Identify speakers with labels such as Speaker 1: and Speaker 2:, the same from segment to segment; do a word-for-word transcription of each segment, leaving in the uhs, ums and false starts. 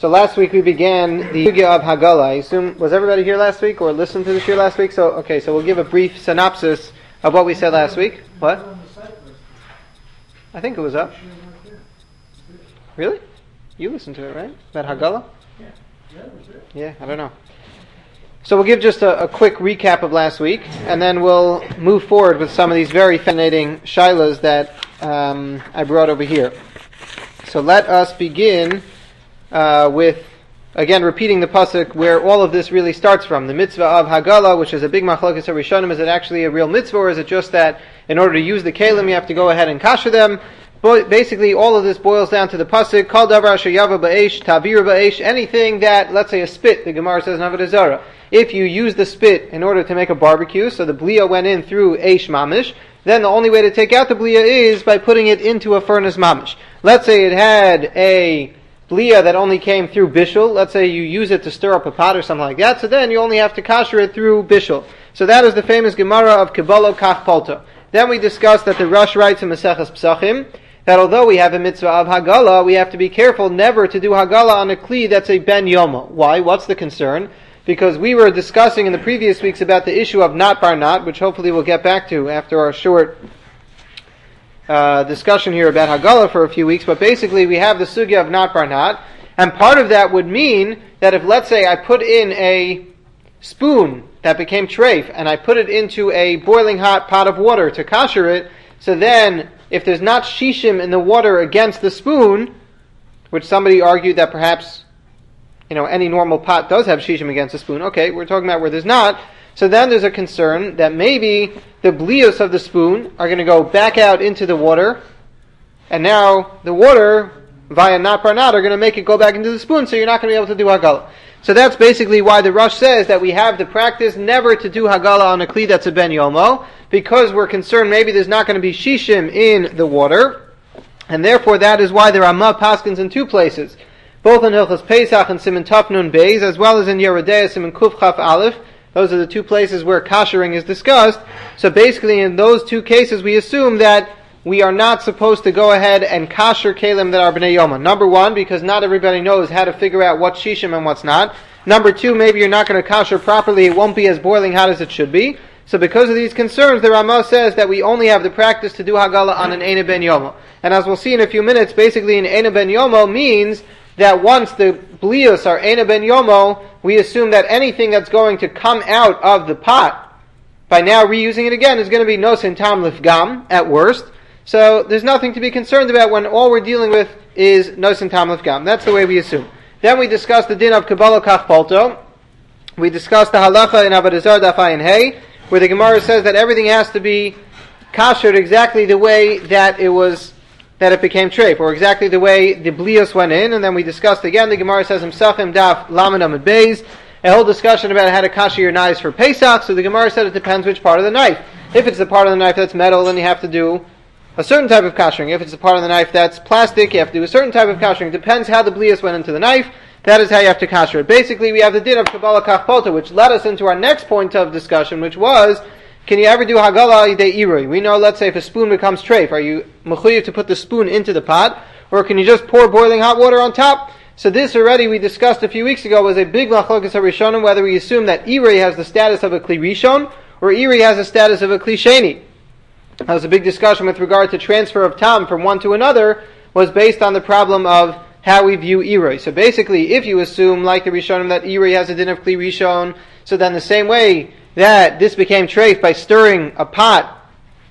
Speaker 1: So last week we began the Sugya of Hagala. I assume, was everybody here last week or listened to the shir last week? So, okay, so we'll give a brief synopsis of what we said last week. What? I think it was up. Really? You listened to it, right? That Hagala? Yeah, I don't know. So we'll give just a, a quick recap of last week, and then we'll move forward with some of these very fascinating shilas that um, I brought over here. So let us begin uh, with, again, repeating the pasuk where all of this really starts from. The mitzvah of Hagala, which is a big machlokes harishonim. Is it actually a real mitzvah, or is it just that in order to use the kelim you have to go ahead and kasher them? But basically, all of this boils down to the pasuk, Kol davar asher yava ba'esh, tavir ba'esh, anything that, let's say a spit, the Gemara says in Avodah Zarah, if you use the spit in order to make a barbecue, so the blia went in through eish mamish, then the only way to take out the blia is by putting it into a furnace mamish. Let's say it had a blia that only came through bishul, let's say you use it to stir up a pot or something like that, so then you only have to kasher it through bishul. So that is the famous Gemara of Kibolo Kach Polto. Then we discussed that the Rosh writes in Maseches Psachim, that although we have a mitzvah of Hagala, we have to be careful never to do Hagala on a kli that's a ben yomo. Why? What's the concern? Because we were discussing in the previous weeks about the issue of not bar not, which hopefully we'll get back to after our short uh, discussion here about Hagala for a few weeks, but basically we have the sugya of not bar not, and part of that would mean that if, let's say, I put in a spoon that became treif, and I put it into a boiling hot pot of water to kasher it, so then if there's not shishim in the water against the spoon, which somebody argued that perhaps, you know, any normal pot does have shishim against the spoon. Okay, we're talking about where there's not. So then there's a concern that maybe the blios of the spoon are going to go back out into the water, and now the water, via not par not, are going to make it go back into the spoon, so you're not going to be able to do Hagala. So that's basically why the Rosh says that we have the practice never to do Hagala on a kli that's a ben yomo, because we're concerned maybe there's not going to be shishim in the water, and therefore that is why the Ramah paskins in two places, both in Hilchos Pesach and Siman Taf Nun Beis, as well as in Yerodea Siman Kuf Chaf Aleph. Those are the two places where kashering is discussed. So basically in those two cases we assume that we are not supposed to go ahead and kasher kelim that are b'nei yoma. Number one, because not everybody knows how to figure out what's shishim and what's not. Number two, maybe you're not going to kasher properly, it won't be as boiling hot as it should be. So because of these concerns, the Ramah says that we only have the practice to do Hagala on an Eina ben Yomo. And as we'll see in a few minutes, basically an Eina ben Yomo means that once the blios are Eina ben Yomo, we assume that anything that's going to come out of the pot, by now reusing it again, is going to be nosin tam lifgam, at worst. So there's nothing to be concerned about when all we're dealing with is nosin tam lifgam. That's the way we assume. Then we discussed the din of Kabbalah Kach Polto. We discussed the halacha in Avodah Zarah Daf Ayin Hey, where the Gemara says that everything has to be kashered exactly the way that it was, that it became treif, or exactly the way the blios went in. And then we discussed again, the Gemara says in Psachim Daf Lamed Amud Beis, a whole discussion about how to kasher your knives for Pesach. So the Gemara said it depends which part of the knife. If it's the part of the knife that's metal, then you have to do a certain type of kashering. If it's the part of the knife that's plastic, you have to do a certain type of kashering. It depends how the blios went into the knife. That is how you have to kasher it. Basically, we have the din of Kabbalah Kach Polto, which led us into our next point of discussion, which was, can you ever do Hagala Yidei Irui? We know, let's say, if a spoon becomes treif, are you mechuyev to put the spoon into the pot, or can you just pour boiling hot water on top? So this already, we discussed a few weeks ago, was a big machlokes harishonim, whether we assume that Irui has the status of a kli rishon, or Irui has the status of a kli sheni. That was a big discussion with regard to transfer of tam from one to another, was based on the problem of how we view Irui. So basically, if you assume, like the Rishonim, that Irui has a din of Kli Rishon, so then the same way that this became treif by stirring a pot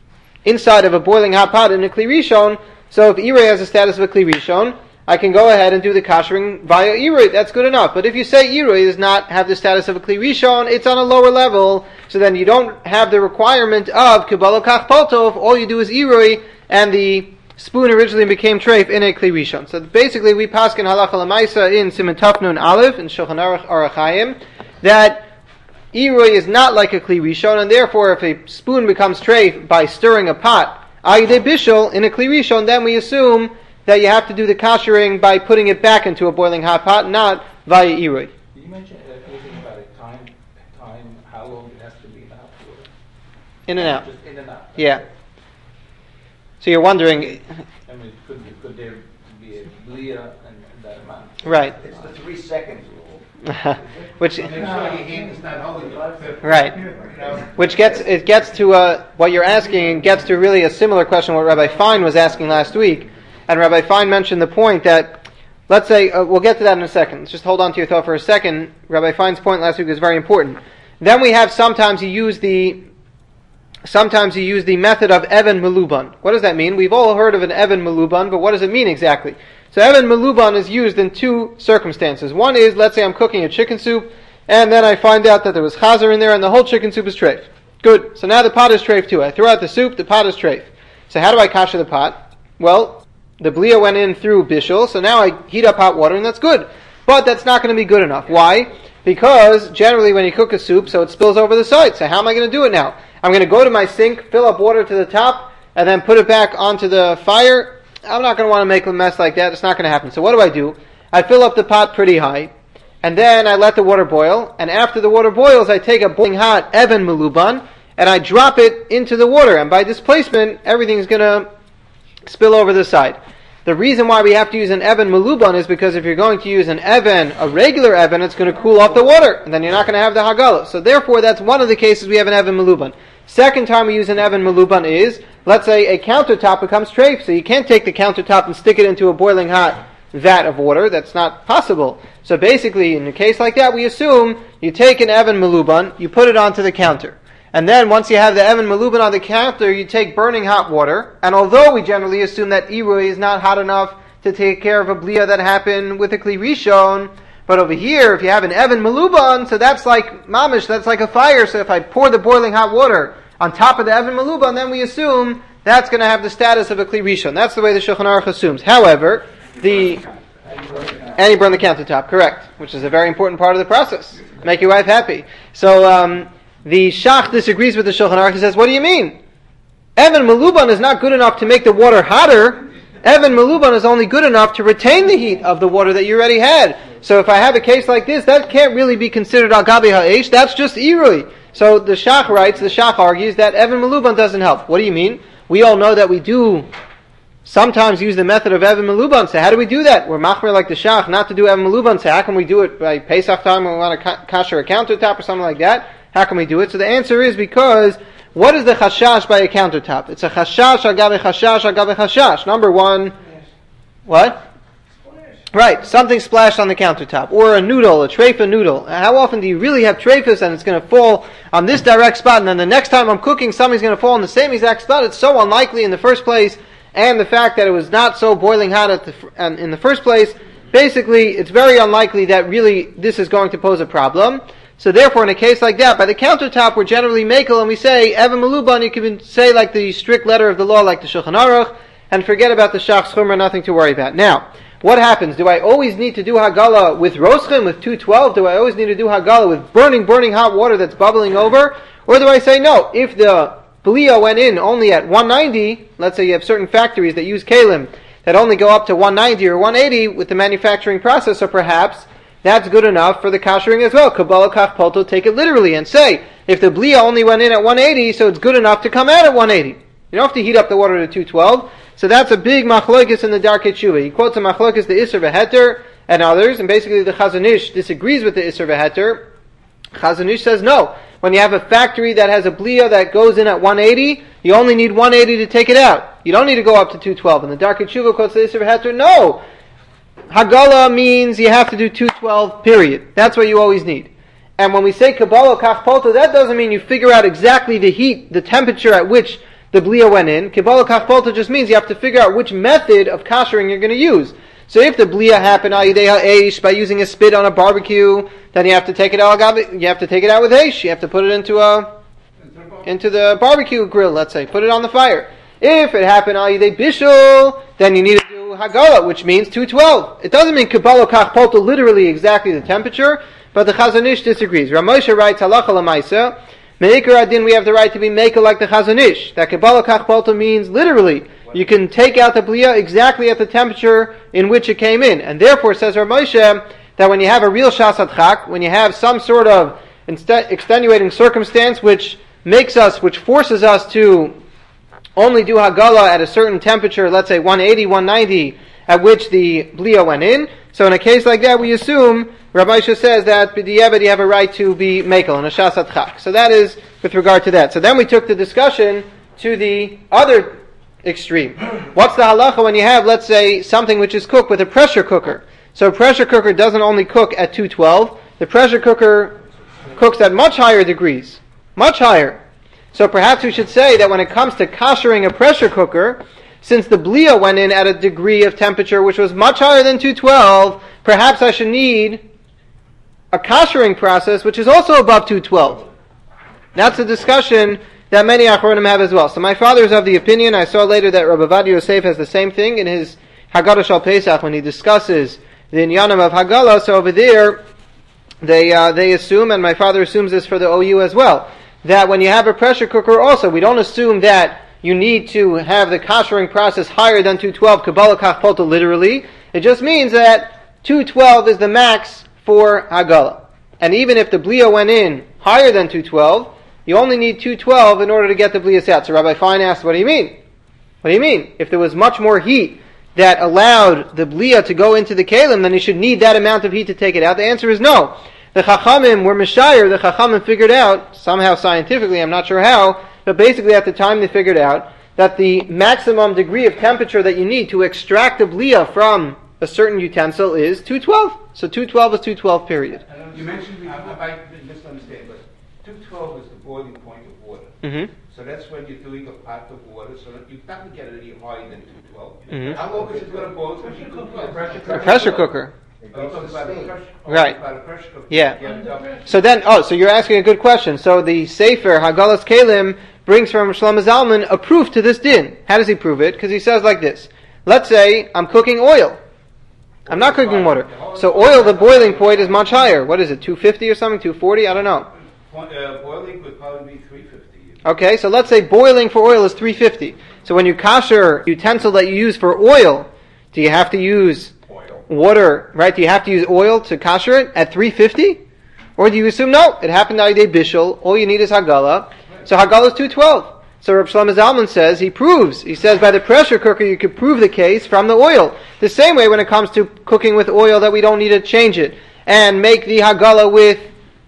Speaker 1: inside of a boiling hot pot in a Kli Rishon, so if Irui has a status of a Kli Rishon, I can go ahead and do the kashering via Irui. That's good enough. But if you say Irui does not have the status of a Kli Rishon, it's on a lower level, so then you don't have the requirement of Kabbalah Kach Polto if all you do is Irui and the spoon originally became treif in a kli rishon. So basically, we paskin halacha lemaisa in Siman Taf Nun Aleph in Shulchan Aruch Orach Chaim that irui is not like a kli rishon, and therefore, if a spoon becomes treif by stirring a pot, ayidei bishul in a kli rishon, then we assume that you have to do the kashering by putting it back into a boiling hot pot, not via irui.
Speaker 2: Did you mention anything about a time, time, how long it has to be in the hot water?
Speaker 1: In and out.
Speaker 2: Just in and out.
Speaker 1: Yeah. So you're wondering,
Speaker 2: I mean, could, could there be a blia and that amount.
Speaker 1: Right.
Speaker 2: It's the three seconds rule.
Speaker 1: Which
Speaker 3: Make sure your hand is not holding it.
Speaker 1: right, which gets it gets to uh, what you're asking, and gets to really a similar question what Rabbi Fine was asking last week, and Rabbi Fine mentioned the point that, let's say, uh, we'll get to that in a second. Let's just hold on to your thought for a second. Rabbi Fine's point last week was very important. Then we have sometimes you use the sometimes you use the method of Evan Meluban. What does that mean? We've all heard of an Evan Meluban, but what does it mean exactly? So Evan Meluban is used in two circumstances. One is, let's say I'm cooking a chicken soup, and then I find out that there was chazer in there, and the whole chicken soup is treif. Good. So now the pot is treif too. I throw out the soup, the pot is treif. So how do I kasher the pot? Well, the blia went in through bishul, so now I heat up hot water, and that's good. But that's not going to be good enough. Why? Because generally when you cook a soup, so it spills over the side. So how am I going to do it now? I'm going to go to my sink, fill up water to the top, and then put it back onto the fire. I'm not going to want to make a mess like that. It's not going to happen. So what do I do? I fill up the pot pretty high, and then I let the water boil, and after the water boils, I take a boiling hot Evan Meluban, and I drop it into the water, and by displacement, everything's going to spill over the side. The reason why we have to use an Evan Meluban is because if you're going to use an Evan, a regular Evan, it's going to cool off the water, and then you're not going to have the Hagala. So therefore, that's one of the cases we have an Evan Meluban. Second time we use an Evan Meluban is, let's say a countertop becomes treif, so you can't take the countertop and stick it into a boiling hot vat of water. That's not possible. So basically, in a case like that, we assume you take an Evan Meluban, you put it onto the counter. And then once you have the Evan Meluban on the counter, you take burning hot water. And although we generally assume that Irui is not hot enough to take care of a blia that happened with a Kli Rishon, but over here, if you have an Evan Meluban, so that's like mamish, that's like a fire. So if I pour the boiling hot water on top of the Evan Meluban, then we assume that's going to have the status of a Kli Rishon. That's the way the Shulchan Aruch assumes. However, the and you burn the countertop, correct, which is a very important part of the process. Make your wife happy. So um, the Shach disagrees with the Shulchan Aruch. He says, what do you mean? Evan Meluban is not good enough to make the water hotter. Evan Meluban is only good enough to retain the heat of the water that you already had. So if I have a case like this, that can't really be considered al gabi ha'esh. That's just irui. So the Shach writes, the Shach argues that Evan Meluban doesn't help. What do you mean? We all know that we do sometimes use the method of Evan Meluban. So how do we do that? We're machmer like the Shach not to do Evan Meluban. So how can we do it by Pesach time when we want to kasher a countertop or something like that? How can we do it? So the answer is because what is the chashash by a countertop? It's a chashash agabe chashash agabe chashash. Number one, what? Right, something splashed on the countertop. Or a noodle, a treifa noodle. How often do you really have treifas and it's going to fall on this direct spot, and then the next time I'm cooking, something's going to fall on the same exact spot? It's so unlikely in the first place, and the fact that it was not so boiling hot at the, um, in the first place, basically, it's very unlikely that really this is going to pose a problem. So therefore, in a case like that, by the countertop, we're generally makel, and we say, Evan Meluban, you can say like the strict letter of the law, like the Shulchan Aruch, and forget about the Shach Chumrah, nothing to worry about. Now, what happens? Do I always need to do Hagala with Roschim, with two twelve? Do I always need to do Hagala with burning, burning hot water that's bubbling over? Or do I say, no, if the Blia went in only at one ninety, let's say you have certain factories that use Kalim, that only go up to one ninety or one eighty with the manufacturing process, or perhaps that's good enough for the kashering as well. Kabbalah Kach Polto, take it literally and say, if the Blia only went in at one eighty, so it's good enough to come out at one eighty. You don't have to heat up the water to two twelve. So that's a big machlokes in the Darkei Tshuva. He quotes a machlokes, the Isser v'Heter, and others, and basically the Chazon Ish disagrees with the Isser v'Heter. Chazon Ish says no. When you have a factory that has a blia that goes in at one eighty, you only need one eighty to take it out. You don't need to go up to two twelve. And the Darkei Tshuva quotes the Isser v'Heter, no. Hagala means you have to do two twelve, period. That's what you always need. And when we say Kabbalah Kach Polto, that doesn't mean you figure out exactly the heat, the temperature at which the blia went in. Kabbalah Kach Polto just means you have to figure out which method of kashering you're going to use. So if the blia happened al yidei ha'esh, by using a spit on a barbecue, then you have to take it out. You have to take it out with eish. You have to put it into a into the barbecue grill. Let's say, put it on the fire. If it happened al yidei bishul, then you need to do hagala, which means two twelve. It doesn't mean Kabbalah Kach Polto literally exactly the temperature, but the Chazon Ish disagrees. Rav Moshe writes halacha l'maisa. Me'ikar adin, we have the right to be makel like the Chazon Ish. That Kabbalah Kach Polto means literally, you can take out the blia exactly at the temperature in which it came in. And therefore, says Rav Moshe, that when you have a real shas adchak, when you have some sort of extenuating circumstance which makes us, which forces us to only do Hagala at a certain temperature, let's say one eighty, one ninety, at which the blia went in. So in a case like that, we assume, Rabbi Moshe says that b'diavad you have a right to be mekel, and a shasat chak. So that is with regard to that. So then we took the discussion to the other extreme. What's the halacha when you have, let's say, something which is cooked with a pressure cooker? So a pressure cooker doesn't only cook at two twelve, the pressure cooker cooks at much higher degrees. Much higher. So perhaps we should say that when it comes to koshering a pressure cooker, since the blia went in at a degree of temperature which was much higher than two twelve, perhaps I should need a koshering process which is also above two twelve. That's a discussion that many Achronim have as well. So my father is of the opinion, I saw later that Rabbi Ovadia Yosef has the same thing in his Haggadah Shal Pesach when he discusses the Inyanim of Haggadah. So over there, they uh, they assume, and my father assumes this for the O U as well, that when you have a pressure cooker also, we don't assume that you need to have the koshering process higher than two twelve, Kabbalah Kach Polta literally. It just means that two twelve is the max for Haggadah. And even if the blia went in higher than two twelve, you only need two twelve in order to get the blias out. So Rabbi Fein asked, what do you mean? What do you mean? If there was much more heat that allowed the blia to go into the kalim, then you should need that amount of heat to take it out. The answer is no. The Chachamim were Meshayir, the Chachamim figured out, somehow scientifically, I'm not sure how, but basically at the time they figured out that the maximum degree of temperature that you need to extract the blia from a certain utensil is two twelve. So two twelve is two twelve period.
Speaker 3: You mentioned before, I might misunderstand, but two twelve is the boiling point of water.
Speaker 1: Mm-hmm.
Speaker 3: So that's when you're doing a pot of water, so that you're not going to get it any higher than two twelve.
Speaker 1: Mm-hmm.
Speaker 3: How long is it going to boil? Because you cook a pressure
Speaker 1: A
Speaker 3: cooker.
Speaker 1: pressure cooker.
Speaker 3: Oh, it's about a pressure- oh,
Speaker 1: Right.
Speaker 3: it's about a pressure cooker.
Speaker 1: Yeah.
Speaker 3: Yeah.
Speaker 1: So then, oh, so you're asking a good question. So the Sefer, Haggalas Kalim, brings from Shlomo Zalman a proof to this din. How does he prove it? Because he says like this. Let's say I'm cooking oil. I'm not cooking water. So oil, the boiling point is much higher. What is it, two fifty or something, two forty? I don't know.
Speaker 3: Uh, boiling would probably be three fifty.
Speaker 1: Okay, so let's say boiling for oil is three fifty. So when you kosher utensil that you use for oil, do you have to use
Speaker 2: Oil.
Speaker 1: water, right? Do you have to use oil to kosher it at three fifty? Or do you assume, no, it happened on day bishul, all you need is Haggalah. So Haggalah is two twelve. So Reb Shlomo Zalman says, he proves, he says by the pressure cooker you could prove the case from the oil. The same way when it comes to cooking with oil that we don't need to change it and make the Haggalah with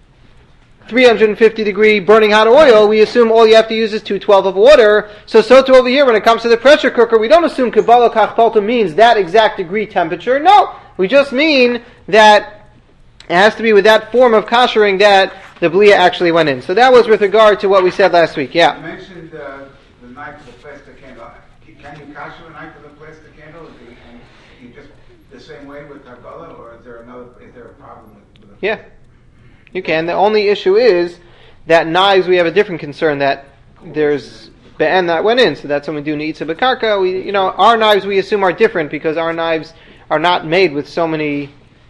Speaker 1: three hundred fifty degree burning hot oil, we assume all you have to use is two twelve of water. So so too over here when it comes to the pressure cooker, we don't assume Kabbalah Kach Polta means that exact degree temperature. No, we just mean that it has to be with that form of koshering that the blia actually went in. So that was with regard to what we said last week. Yeah.
Speaker 4: You mentioned uh, the knife of the plastic candle. Can you kosher a knife of the plastic candle? Is it, you just the same way with Haggalah, or is there another? Is there a problem with? with
Speaker 1: Yeah. You can. The only issue is that knives, we have a different concern that there's be'en that went in. So that's when we do neitza b'karka. We, you know, our knives we assume are different because our knives are not made with so many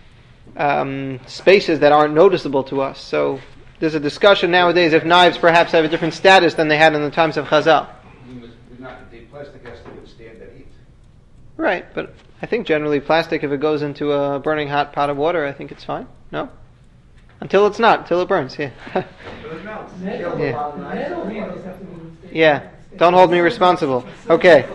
Speaker 1: um, spaces that aren't noticeable to us. So there's a discussion nowadays if knives perhaps have a different status than they had in the times of Chazal.
Speaker 3: We must, we're not, the plastic has to withstand that heat.
Speaker 1: Right, but I think generally plastic, if it goes into a burning hot pot of water, I think it's fine. No? Until it's not, until it burns, yeah. yeah. Yeah, don't hold me responsible. Okay.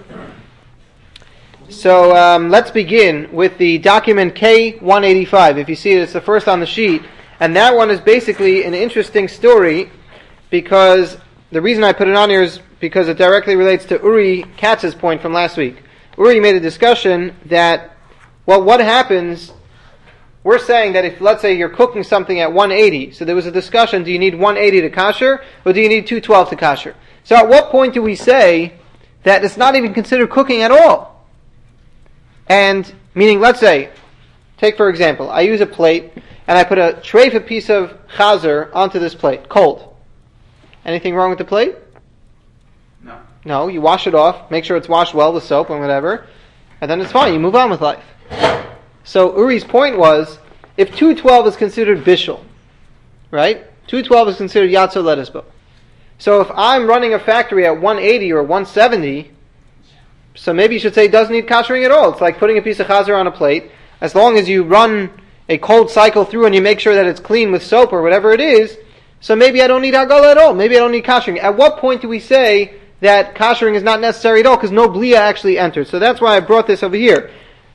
Speaker 1: So um, let's begin with the document K one eighty-five. If you see it, it's the first on the sheet. And that one is basically an interesting story because the reason I put it on here is because it directly relates to Uri Katz's point from last week. Uri made a discussion that, well, what happens... We're saying that if, let's say, you're cooking something at one eighty, so there was a discussion, do you need one eighty to kosher, or do you need two twelve to kosher? So at what point do we say that it's not even considered cooking at all? And, meaning, let's say, take for example, I use a plate, and I put a treif piece of chazer onto this plate, cold. Anything wrong with the plate?
Speaker 4: No.
Speaker 1: No, you wash it off, make sure it's washed well with soap and whatever, and then it's fine, you move on with life. So Uri's point was, if two twelve is considered bishul, right? two twelve is considered yatso lettucebo. So if I'm running a factory at one eighty or one seventy, so maybe you should say it doesn't need koshering at all. It's like putting a piece of chazer on a plate. As long as you run a cold cycle through and you make sure that it's clean with soap or whatever it is, so maybe I don't need Haggalah at all. Maybe I don't need koshering. At what point do we say that koshering is not necessary at all because no blia actually enters? So that's why I brought this over here.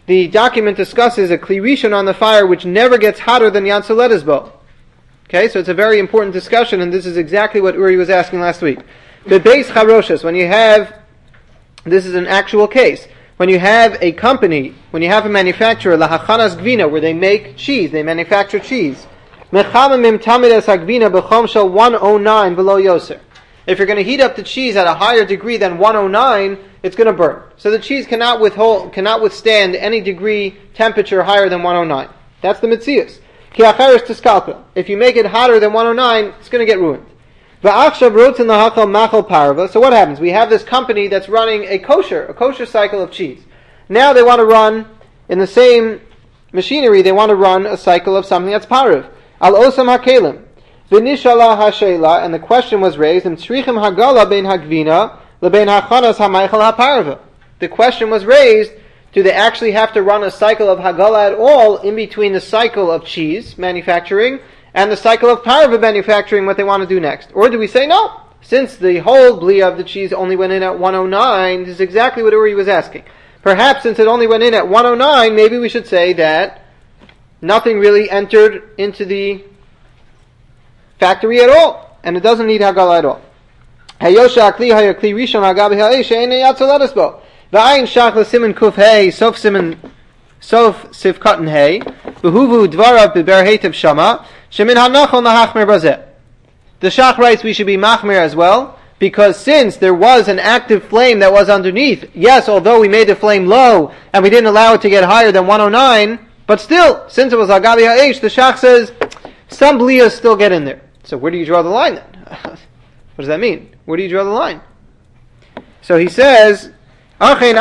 Speaker 1: the document discusses a kli rishon on the fire which never gets hotter than Yad Soledes bo. Okay, so it's a very important discussion, and this is exactly what Uri was asking last week. The beis charoshes, when you have, this is an actual case, when you have a company, when you have a manufacturer, lahachanas gvina, where they make cheese, they manufacture cheese, mechamamim tamid es hagvina b'chom shel one oh nine below yoser. If you're going to heat up the cheese at a higher degree than one oh nine, it's going to burn. So the cheese cannot withhold, cannot withstand any degree temperature higher than one oh nine. That's the mitzias. Ki acheres tiskalpel. If you make it hotter than one oh nine, it's going to get ruined. Va'achshav rotzen lahachal machal parva. So what happens? We have this company that's running a kosher, a kosher cycle of cheese. Now they want to run, in the same machinery, they want to run a cycle of something that's parv. Al osam hakelim. V'nishala hashela, and the question was raised, im tzrichim hagala bein hagvina, lebein hachanas hamaychal haparva. The question was raised, do they actually have to run a cycle of hagala at all in between the cycle of cheese manufacturing and the cycle of parva manufacturing, what they want to do next? Or do we say no? Since the whole blia of the cheese only went in at one oh nine, this is exactly what Uri was asking. Perhaps since it only went in at one oh nine, maybe we should say that nothing really entered into the factory at all, and it doesn't need hagala at all. Hayosha akli hayakli rishon hagabi ha'esh she'enei yatzoledes bo. V'ayin shach l'simen kuf hey, sof simen, sof sivkatan hey, v'huvu dvarav b'ber heitev shama, shemin hanachol nahachmer bazeh. The shach writes we should be machmer as well, because since there was an active flame that was underneath, yes, although we made the flame low, and we didn't allow it to get higher than one oh nine, but still, since it was agabi ha'esh, the shach says, some bliyas still get in there. So where do you draw the line then? What does that mean? Where do you draw the line? So he says, no, the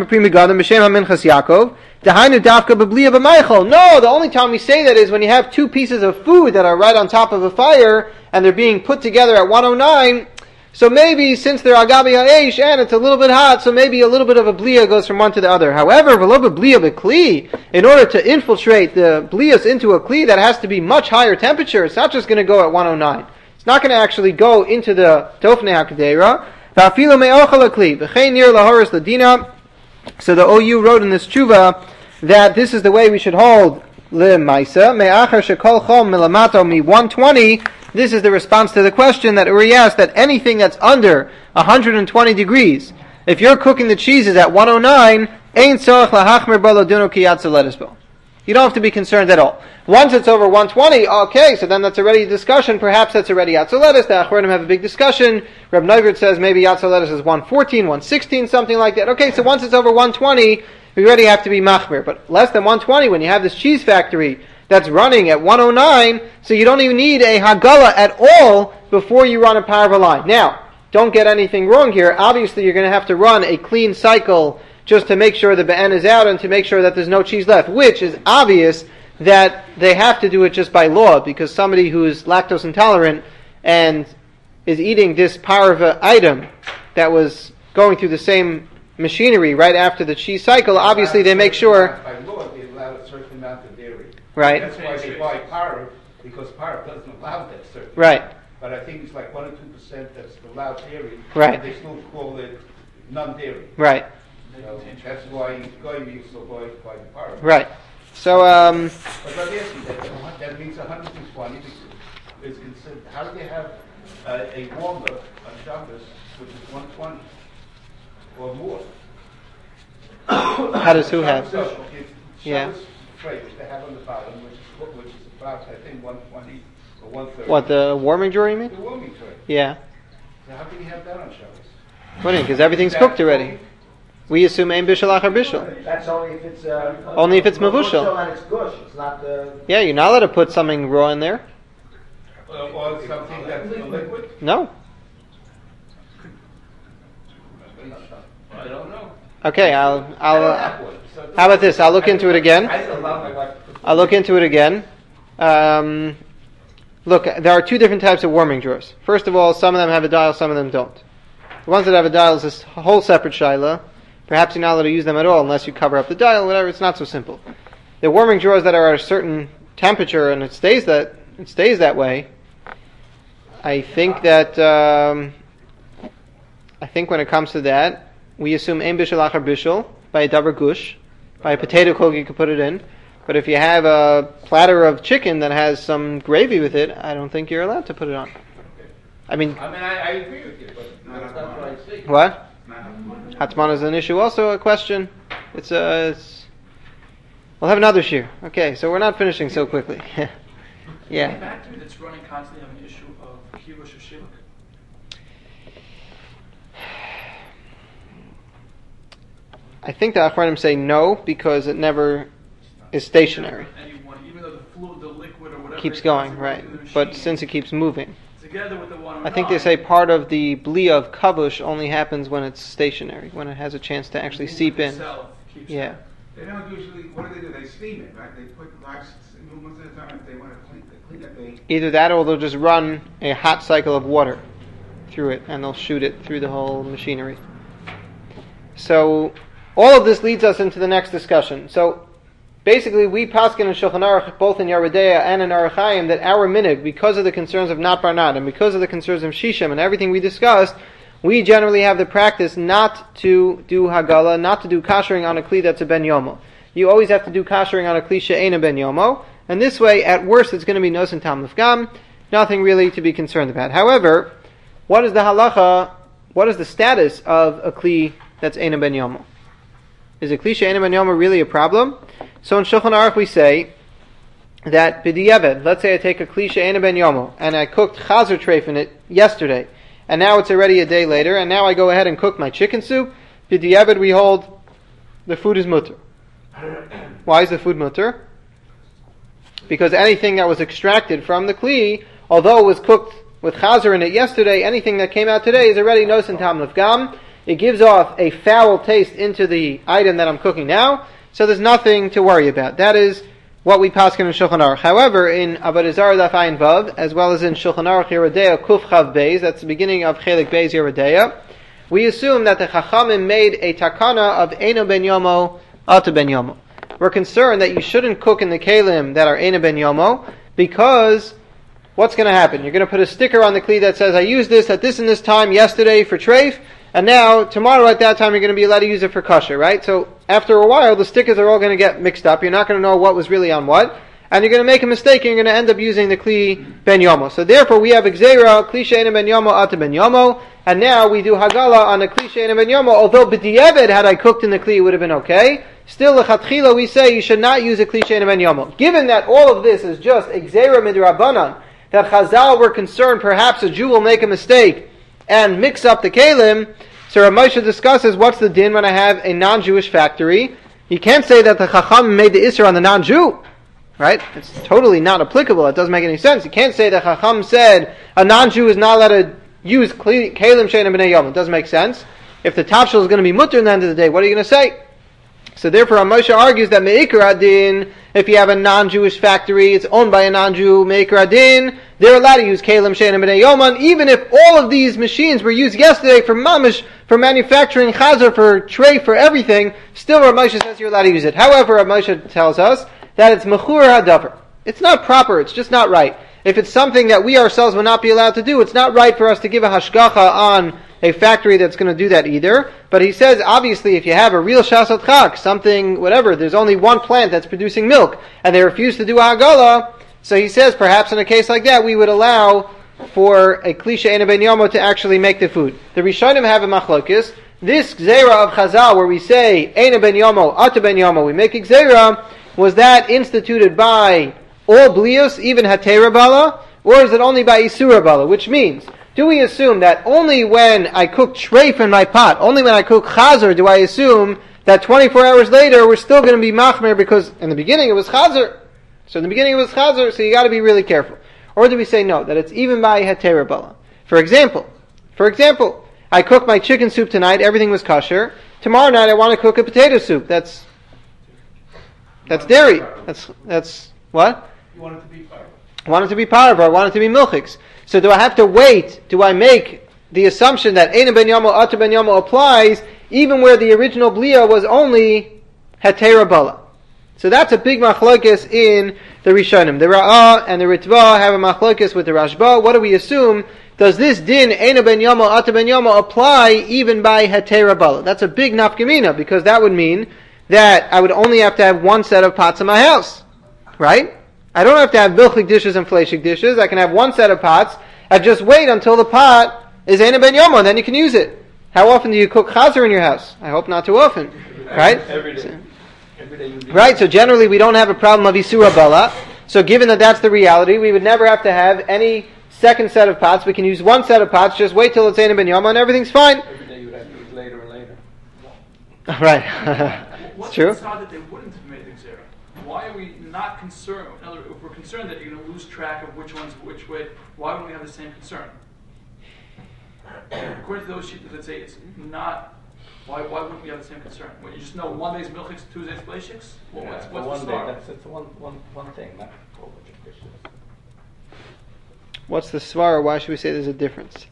Speaker 1: only time we say that is when you have two pieces of food that are right on top of a fire and they're being put together at one oh nine. So maybe since they're agabi ha'esh and it's a little bit hot, so maybe a little bit of a blia goes from one to the other. However, a little bit blia of a kli, in order to infiltrate the blias into a kli, that has to be much higher temperature. It's not just going to go at one oh nine. It's not going to actually go into the tofnei hakadera. So the O U wrote in this tshuva that this is the way we should hold l'maisa. Me'achar shekol chom milamato mi one twenty. This is the response to the question that Uri asked, that anything that's under one hundred twenty degrees, if you're cooking the cheeses at one oh nine, ein tzorach lahachmer bo l'duno ki yad soledes bo. You don't have to be concerned at all. Once it's over one twenty, okay, so then that's already a discussion. Perhaps that's already Yad Soledes. The Achronim have a big discussion. Reb Neuvert says maybe Yad Soledes is one fourteen, one sixteen, something like that. Okay, so once it's over one twenty, we already have to be machmir. But less than one twenty, when you have this cheese factory that's running at one oh nine, so you don't even need a hagala at all before you run a parva line. Now, don't get anything wrong here. Obviously, you're going to have to run a clean cycle just to make sure the be'en is out and to make sure that there's no cheese left, which is obvious that they have to do it just by law, because somebody who's lactose intolerant and is eating this parva item that was going through the same machinery right after the cheese cycle, obviously they make sure...
Speaker 3: By law, they allow a certain amount of dairy.
Speaker 1: Right.
Speaker 3: That's why they buy parva, because parva doesn't allow that certain.
Speaker 1: Right.
Speaker 3: But I think it's like one or two percent that's allowed dairy.
Speaker 1: Right.
Speaker 3: They still call it non-dairy.
Speaker 1: Right.
Speaker 3: So that's why going to still buy by the parva.
Speaker 1: Right. So, um...
Speaker 3: But let me ask you, that, that means one hundred twenty is considered, how do they have uh, a warmer on Shabbos, which is one twenty or more?
Speaker 1: How does who have?
Speaker 3: So, if
Speaker 1: Yeah.
Speaker 3: Shabbos tray, which they have on the bottom, which is, which is about, I think, one twenty or one thirty.
Speaker 1: What, the warming drawer you mean?
Speaker 3: The warming tray.
Speaker 1: Yeah.
Speaker 3: So how can you have that on Shabbos?
Speaker 1: What do you mean? Because everything's cooked already. We assume ein bishul achar bishul.
Speaker 5: That's only if it's uh,
Speaker 1: Only if it's mavushal.
Speaker 5: and it's gush. It's not uh,
Speaker 1: Yeah, you're not allowed to put something raw in there.
Speaker 3: Uh, or something that's a liquid?
Speaker 1: No.
Speaker 3: I don't know.
Speaker 1: Okay, I'll, I'll, uh,
Speaker 3: So
Speaker 1: how about this? I'll look into it again.
Speaker 3: I still love my wife.
Speaker 1: I'll look into it again. Um, look, there are two different types of warming drawers. First of all, some of them have a dial, some of them don't. The ones that have a dial is this whole separate shaila. Perhaps you're not allowed to use them at all unless you cover up the dial, whatever. It's not so simple. The warming drawers that are at a certain temperature and it stays that it stays that way. I think that um, I think when it comes to that, we assume ein bishul achar bishul by a davar gush, By a potato cook, you could put it in. But if you have a platter of chicken that has some gravy with it, I don't think you're allowed to put it on. I mean,
Speaker 2: I mean, I, I agree with you, but that's not what I see.
Speaker 1: what? Hatman is an issue, also a question. It's a. It's, we'll have another shir. Okay, so we're not finishing so quickly.
Speaker 6: The
Speaker 1: Yeah.
Speaker 6: factory that's running constantly have an issue of kirush or shivuk.
Speaker 1: I think the Achronim say no because it never is stationary.
Speaker 6: Anyone, even though the fluid, the liquid, or whatever
Speaker 1: Keeps
Speaker 6: it
Speaker 1: going,
Speaker 6: is,
Speaker 1: right?
Speaker 6: in the
Speaker 1: But
Speaker 6: machine,
Speaker 1: since it keeps moving,
Speaker 6: together with the one,
Speaker 1: I think they say part of the bli of kavush only happens when it's stationary, when it has a chance to actually seep in.
Speaker 6: Itself keeps
Speaker 1: Yeah.
Speaker 4: They don't usually, what do they do? They steam it, right? They put live, most of the time, if they want to clean, they clean it, they,
Speaker 1: Either that or they'll just run a hot cycle of water through it and they'll shoot it through the whole machinery. So all of this leads us into the next discussion. So basically we paskin in Shulchan Aruch, both in Yoreh De'ah and in Aruch Chaim, that our minig, because of the concerns of Nat Bar Nat and because of the concerns of Shishim and everything we discussed, we generally have the practice not to do Hagala, not to do kashering on a kli that's a Ben Yomo. You always have to do kashering on a kli she'ein a Ben Yomo, and this way, at worst, it's going to be nos and tam lefgam, nothing really to be concerned about. However, what is the halacha, what is the status of a kli that's ein a Ben Yomo? Is a kli she'ein a Ben Yomo really a problem? So in Shulchan Aruch we say that b'diavad, let's say I take a kli she'ein a Ben Yomo, and I cooked chazer treif in it yesterday, and now it's already a day later, and now I go ahead and cook my chicken soup. B'diavad we hold the food is mutter. Why is the food mutter? Because anything that was extracted from the kli, although it was cooked with chazer in it yesterday, anything that came out today is already nos and tam lefgam. It gives off a foul taste into the item that I'm cooking now, so there's nothing to worry about. That is what we paskin in Shulchan Aruch. However, in Avodah Zarah Daf Ayin Vav, as well as in Shulchan Aruch Yoreh De'ah Kuf Chav Beis, that's the beginning of Chelik Beis Yoreh De'ah, we assume that the Chachamim made a takana of Eino Ben Yomo, Ata Ben Yomo. We're concerned that you shouldn't cook in the kelim that are Eino Ben Yomo, because what's going to happen? You're going to put a sticker on the kli that says, I used this at this and this time yesterday for treif, and now, tomorrow at that time, you're going to be allowed to use it for kosher, right? So, after a while, the stickers are all going to get mixed up. You're not going to know what was really on what. And you're going to make a mistake, and you're going to end up using the kli ben yomo. So therefore, we have Gzeira, kli she'ein ben yomo, ata ben yomo. And now, we do Hagala on the kli she'ein ben yomo. Although, b'di'evet, had I cooked in the kli, it would have been okay. Still, l'chatchila, we say you should not use a kli she'ein ben yomo. Given that all of this is just Gzeira midrabanan, that Chazal were concerned perhaps a Jew will make a mistake and mix up the kelim, so Rav Moshe discusses what's the din when I have a non-Jewish factory. You can't say that the Chacham made the Isser on the non-Jew, right? It's totally not applicable. It doesn't make any sense. You can't say that Chacham said a non-Jew is not allowed to use kelim she'ein b'nei yom. It doesn't make sense. If the tafshil is going to be mutter in the end of the day, what are you going to say? So therefore, Rav Moshe argues that me'ikar adin, if you have a non-Jewish factory, it's owned by a non-Jew, me'ikar adin, they're allowed to use kelim she'ein b'nei yoman, even if all of these machines were used yesterday for mamish, for manufacturing chazer, for tray, for everything, still Rav Moshe says you're allowed to use it. However, Rav Moshe tells us that it's mechur hadavar. It's not proper, it's just not right. If it's something that we ourselves will not be allowed to do, it's not right for us to give a hashgacha on a factory that's going to do that either. But he says, obviously, if you have a real shasat chak, something, whatever, there's only one plant that's producing milk, and they refuse to do a hagala, so he says, perhaps in a case like that, we would allow for a kli she'ein ben yomo to actually make the food. The Rishonim have a machlokes. This gzeira of Chazal, where we say, ein ben yomo, ata ben yomo, we make a gzeira, was that instituted by all blios, even hatera bala, or is it only by isura bala? Which means, do we assume that only when I cook treif in my pot, only when I cook chazer, do I assume that twenty-four hours later we're still going to be machmer because in the beginning it was chazer. So in the beginning it was chazer, so you got to be really careful. Or do we say no, that it's even by hatera bala? For example, for example, I cook my chicken soup tonight, everything was kosher. Tomorrow night I want to cook a potato soup. That's that's dairy. That's that's what?
Speaker 6: You want it to be fire.
Speaker 1: I want it to be parva, I want it to be milchiks. So do I have to wait? Do I make the assumption that Ein ben Yomo, Ata ben Yomo applies even where the original blia was only Hetera Bala? So that's a big machlokes in the Rishonim. The Ra'ah and the Ritva have a machlokes with the Rashba. What do we assume? Does this din Ein ben Yomo, Ata ben Yomo apply even by Hetera Bala? That's a big nafkamina because that would mean that I would only have to have one set of pots in my house, right? I don't have to have milchik dishes and fleshik dishes. I can have one set of pots. I just wait until the pot is Eina Ben Yomo, and then you can use it. How often do you cook chazer in your house? I hope not too often, right?
Speaker 2: Every day. Every day you do.
Speaker 1: Right, so generally we don't have a problem of Isura Bala. So given that that's the reality, we would never have to have any second set of pots. We can use one set of pots, just wait till it's Eina Ben Yomo, and everything's fine.
Speaker 2: Every day you would have to eat later and later.
Speaker 1: Right.
Speaker 6: What's
Speaker 1: It's true.
Speaker 6: the side that they wouldn't have made the Xera? Why are we not concerned? In other words, if we're concerned that you're going to lose track of which one's which way, why wouldn't we have the same concern? According to those sheets that say it's not, why why wouldn't we have the same concern? Well, you just know one day's milchiks, two days fleishiks? Well,
Speaker 2: Yeah,
Speaker 6: what's
Speaker 2: for
Speaker 6: what's
Speaker 2: one
Speaker 6: the
Speaker 2: day,
Speaker 6: star?
Speaker 2: that's it's one, one, one thing, not a whole bunch of dishes.
Speaker 1: What's the svara? Why should we say there's a difference?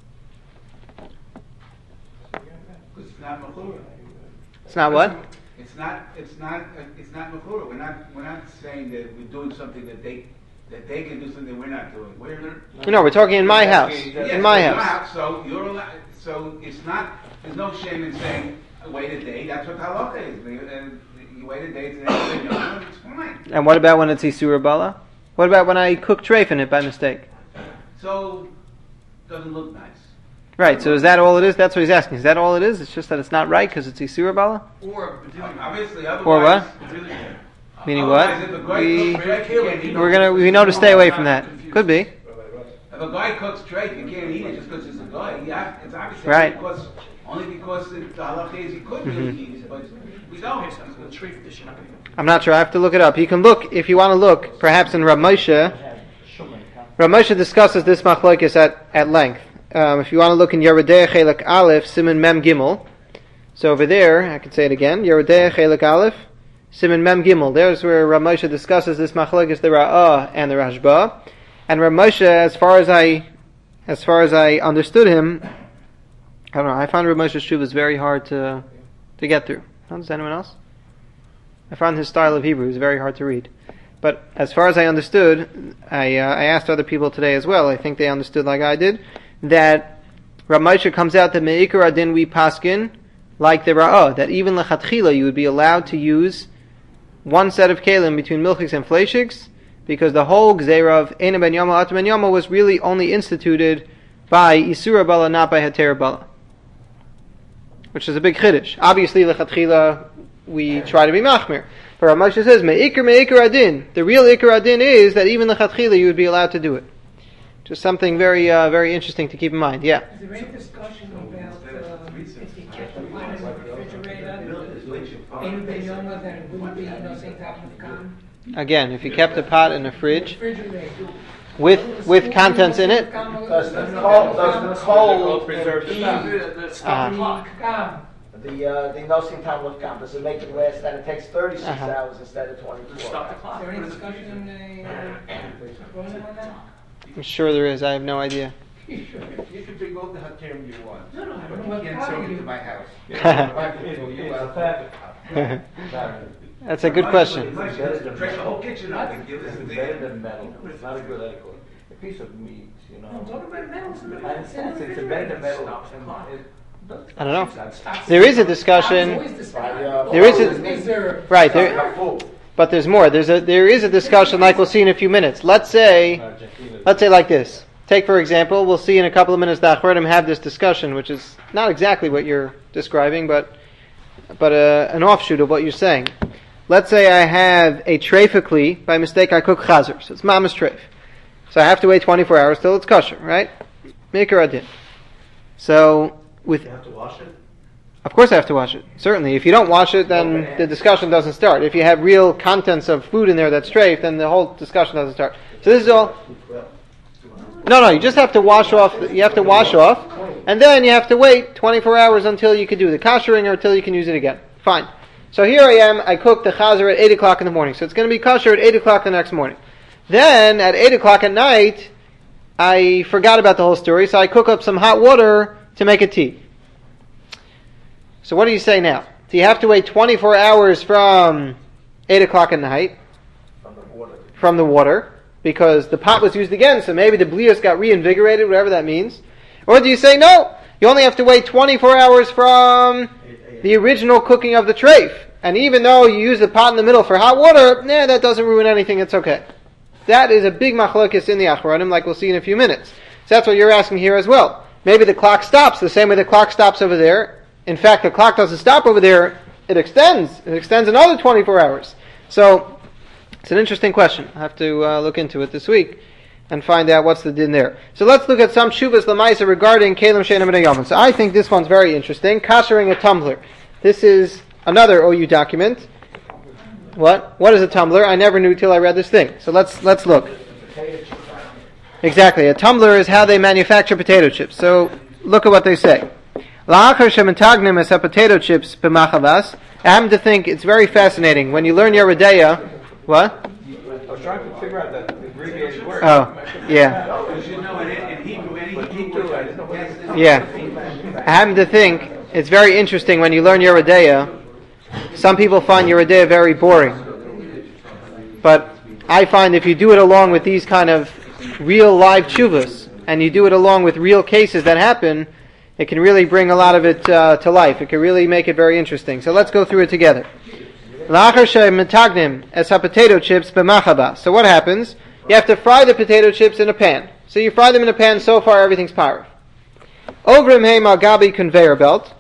Speaker 4: Because it's not mechura.
Speaker 1: It's not what?
Speaker 4: It's not, it's not, it's not mechura. We're not, we're not saying that we're doing something that they, that they can do something we're not doing. We're,
Speaker 1: No, we're talking in my house.
Speaker 4: Yes,
Speaker 1: In my
Speaker 4: it's
Speaker 1: house.
Speaker 4: not, so you're allowed, so it's not, there's no shame in saying, wait a day, that's what halacha is. And you wait a day, it's it's fine.
Speaker 1: And what about when it's Isura Bala? What about when I cook treif in it by mistake?
Speaker 4: So, doesn't look nice.
Speaker 1: Right, so is that all it is? That's what he's asking. Is that all it is? It's just that it's not right because it's Isura Bala?
Speaker 6: Or B'dilim.
Speaker 4: Obviously, otherwise.
Speaker 1: Or what?
Speaker 6: B'dilim.
Speaker 1: Meaning
Speaker 4: otherwise,
Speaker 1: what?
Speaker 4: if a guy
Speaker 1: We,
Speaker 4: cooks treif, you can't eat it.
Speaker 1: we're gonna, we know to stay away from that. Could be.
Speaker 4: If a guy cooks treif, you can't eat it just because it's a guy. Yeah, it's obviously
Speaker 1: Right.
Speaker 4: because, only because the halacha is he could really
Speaker 1: Mhm.
Speaker 4: eat it, but we don't.
Speaker 6: Okay, so the treif dish, you're not going to
Speaker 1: I'm not sure. I have to look it up. You can look, if you want to look, perhaps in Rav Moshe. Rav Moshe discusses this machlokes at, at length. Um, if you want to look in Yeridei Chelek Aleph, Siman Mem Gimel. So over there, I can say it again, Yeridei Chelek Aleph, Siman Mem Gimel. There's where Rav Moshe discusses this machlokes, the Ra'ah and the Rashba. And Rav Moshe, as far as I, as far as I understood him, I don't know, I found Rav Moshe's Shuv is very hard to, to get through. Does anyone else? I found his style of Hebrew is very hard to read. But as far as I understood, I uh, I asked other people today as well, I think they understood like I did, that Rav Moshe comes out that Me'ikar Adin we paskin, like the Ra'ah, that even Lechatchila you would be allowed to use one set of Kalim between Milchiks and Fleishiks, because the whole Gzeira of Eina Ben Yomo, Ata Ben Yomo was really only instituted by Isura Bala, not by Heter Bala. Which is a big chiddush. Obviously, Lechatchila we try to be machmir. But Rav Moshe says, Me'ikar Me'ikar Adin. The real Ikar Adin is that even Lechatchila you would be allowed to do it. Just something very, uh, very interesting to keep in mind. Yeah.
Speaker 7: Is there any discussion about uh, if you kept the pot in the refrigerator, any Ben Yoma, that it wouldn't be, you know, say top of con?
Speaker 1: Again, if you kept a pot in the fridge
Speaker 7: Refrigerator.
Speaker 1: with with contents in it,
Speaker 5: Does the cold, does the cold
Speaker 2: preserve the
Speaker 5: impede
Speaker 6: The, the, the stop the
Speaker 1: Uh-huh.
Speaker 6: clock.
Speaker 5: the, uh, the nosim time of count? Does it make it last that it takes thirty-six
Speaker 1: Uh-huh.
Speaker 5: hours instead of
Speaker 6: Just
Speaker 5: twenty-four?
Speaker 6: stop the clock.
Speaker 7: Is there any discussion in the, uh, on that?
Speaker 1: I'm sure there is. I have no idea.
Speaker 3: You can bring all the haterim you want.
Speaker 7: No, no, I don't
Speaker 3: but
Speaker 7: know
Speaker 3: you
Speaker 7: what
Speaker 3: can't
Speaker 7: pot
Speaker 3: bring
Speaker 7: you-
Speaker 3: it to my house.
Speaker 2: It's
Speaker 3: You
Speaker 2: a
Speaker 3: out.
Speaker 2: fact.
Speaker 1: That's a good question.
Speaker 4: Break the whole kitchen up and give this
Speaker 2: It's
Speaker 4: thing.
Speaker 2: better than metal. It's not a good icon. A piece of meat, you
Speaker 7: No,
Speaker 2: know.
Speaker 7: talk about metals in the
Speaker 2: I understand it's a better than metal.
Speaker 6: Stops the clock.
Speaker 2: and it-
Speaker 1: I don't know. There is a discussion.
Speaker 5: By, uh,
Speaker 1: There is a-
Speaker 7: Is there?
Speaker 1: Right, there, but there's more. There's a there is a discussion like we'll see in a few minutes. Let's say, let's say like this. Take for example, we'll see in a couple of minutes the Achronim have this discussion, which is not exactly what you're describing, but but uh, an offshoot of what you're saying. Let's say I have a treifikli, by mistake I cook chazer, so it's mama's treif. So I have to wait twenty-four hours till it's kosher, right? Mikra adin. So with
Speaker 3: You have to wash it?
Speaker 1: Of course I have to wash it. Certainly. If you don't wash it, then the discussion doesn't start. If you have real contents of food in there that's strafed, then the whole discussion doesn't start. So this is all... No, no, you just have to wash off, you have to wash off, and then you have to wait twenty-four hours until you can do the koshering or until you can use it again. Fine. So here I am, I cooked the chazer at eight o'clock in the morning. So it's going to be kosher at eight o'clock the next morning. Then, at eight o'clock at night, I forgot about the whole story, so I cook up some hot water to make a tea. So what do you say now? Do you have to wait twenty-four hours from eight o'clock at night?
Speaker 5: From the water.
Speaker 1: From the water, because the pot was used again, so maybe the blios got reinvigorated, whatever that means. Or do you say, no, you only have to wait twenty-four hours from the original cooking of the treif, and even though you use the pot in the middle for hot water, nah, that doesn't ruin anything, it's okay. That is a big machlokes in the Achronim, like we'll see in a few minutes. So that's what you're asking here as well. Maybe the clock stops the same way the clock stops over there. In fact, the clock doesn't stop over there, it extends. It extends another twenty-four hours. So, it's an interesting question. I have to uh, look into it this week and find out what's the din there. So let's look at some shuvas lamaisa regarding kelim she'ein b'nei yomim. So I think this one's very interesting. Kashering a tumbler. This is another O U document. What? What is a tumbler? I never knew till I read this thing. So let's let's look. Exactly. A tumbler is how they manufacture potato chips. So look at what they say. La'achar shementagnim es potato chips b'machavas. I happen to think it's very fascinating when you learn your Yeridea. What?
Speaker 2: I was trying to figure out that abbreviated word.
Speaker 1: Oh, yeah. Yeah. I happen to think it's very interesting when you learn Yeridea. Some people find Yeridea very boring. But I find if you do it along with these kind of real live tshuvas, and you do it along with real cases that happen, it can really bring a lot of it uh, to life. It can really make it very interesting. So let's go through it together. La'achar she'metagnim es ha-potato chips b'machaba. So what happens? You have to fry the potato chips in a pan. So you fry them in a pan, so far everything's parv. Ovrim heim al gabi conveyor belt.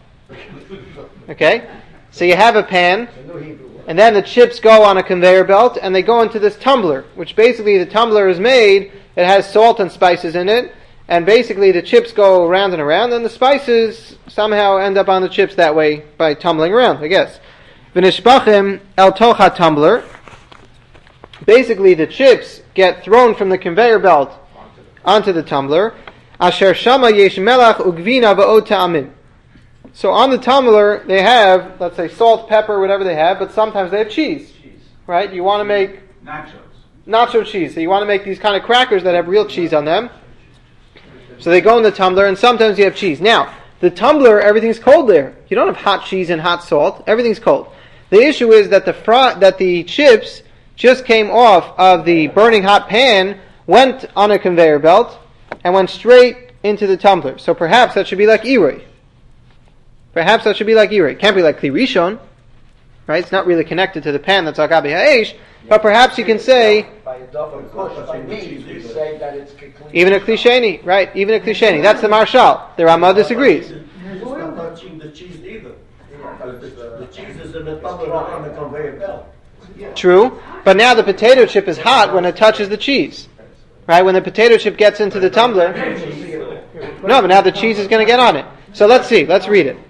Speaker 1: Okay? So you have a pan, and then the chips go on a conveyor belt, and they go into this tumbler, which basically the tumbler is made, it has salt and spices in it, and basically the chips go around and around, and the spices somehow end up on the chips that way by tumbling around, I guess. V'nishbachim el tocha tumbler. Basically the chips get thrown from the conveyor belt onto the tumbler. Asher shama yesh melach ugvina v'od ta'amim. So on the tumbler they have, let's say, salt, pepper, whatever they have, but sometimes they have cheese. Right? You want to make
Speaker 4: Nachos.
Speaker 1: nacho cheese. So you want to make these kind of crackers that have real cheese on them. So they go in the tumbler, and sometimes you have cheese. Now, the tumbler, everything's cold there. You don't have hot cheese and hot salt. Everything's cold. The issue is that the fr- that the chips just came off of the burning hot pan, went on a conveyor belt, and went straight into the tumbler. So perhaps that should be like Irei. Perhaps that should be like Irei. It can't be like Kli Rishon. Right? It's not really connected to the pan that's Agabi Ha'esh. But perhaps you can say,
Speaker 5: by a double push, by me, we say that it's complete.
Speaker 1: even a Klisheni, right? Even a Klisheni. That's the Marshal. The Ramah disagrees.
Speaker 8: It's not touching the cheese either. The cheese is in the tumbler on the conveyor belt.
Speaker 1: True. But now the potato chip is hot when it touches the cheese. Right? When the potato chip gets into the tumbler. No, but now the cheese is going to get on it. So let's see. Let's read it.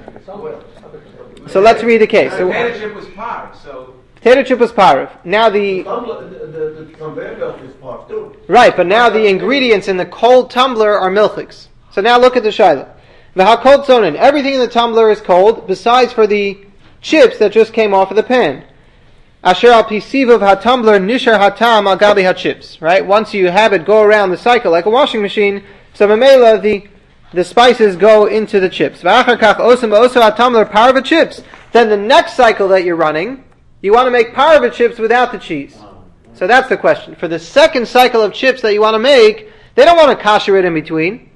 Speaker 1: So let's read the case.
Speaker 4: The
Speaker 1: So,
Speaker 4: potato chip was parv, so
Speaker 1: potato chip was parv. Now the...
Speaker 8: Tumbler, the, the, the conveyor belt is part too.
Speaker 1: Right, but now the ingredients in the cold tumbler are milchiks. So now look at the shaila. V'hakol tzonin. Everything in the tumbler is cold, besides for the chips that just came off of the pan. Asher al pisivav ha-tumbler nishar hatam al gabi ha-chips. Right? Once you have it go around the cycle like a washing machine, so memela the the spices go into the chips. V'achar kach osam oso ha-tumbler parva chips. Then the next cycle that you're running, you want to make parva chips without the cheese. So that's the question. For the second cycle of chips that you want to make, they don't want to kasher it in between.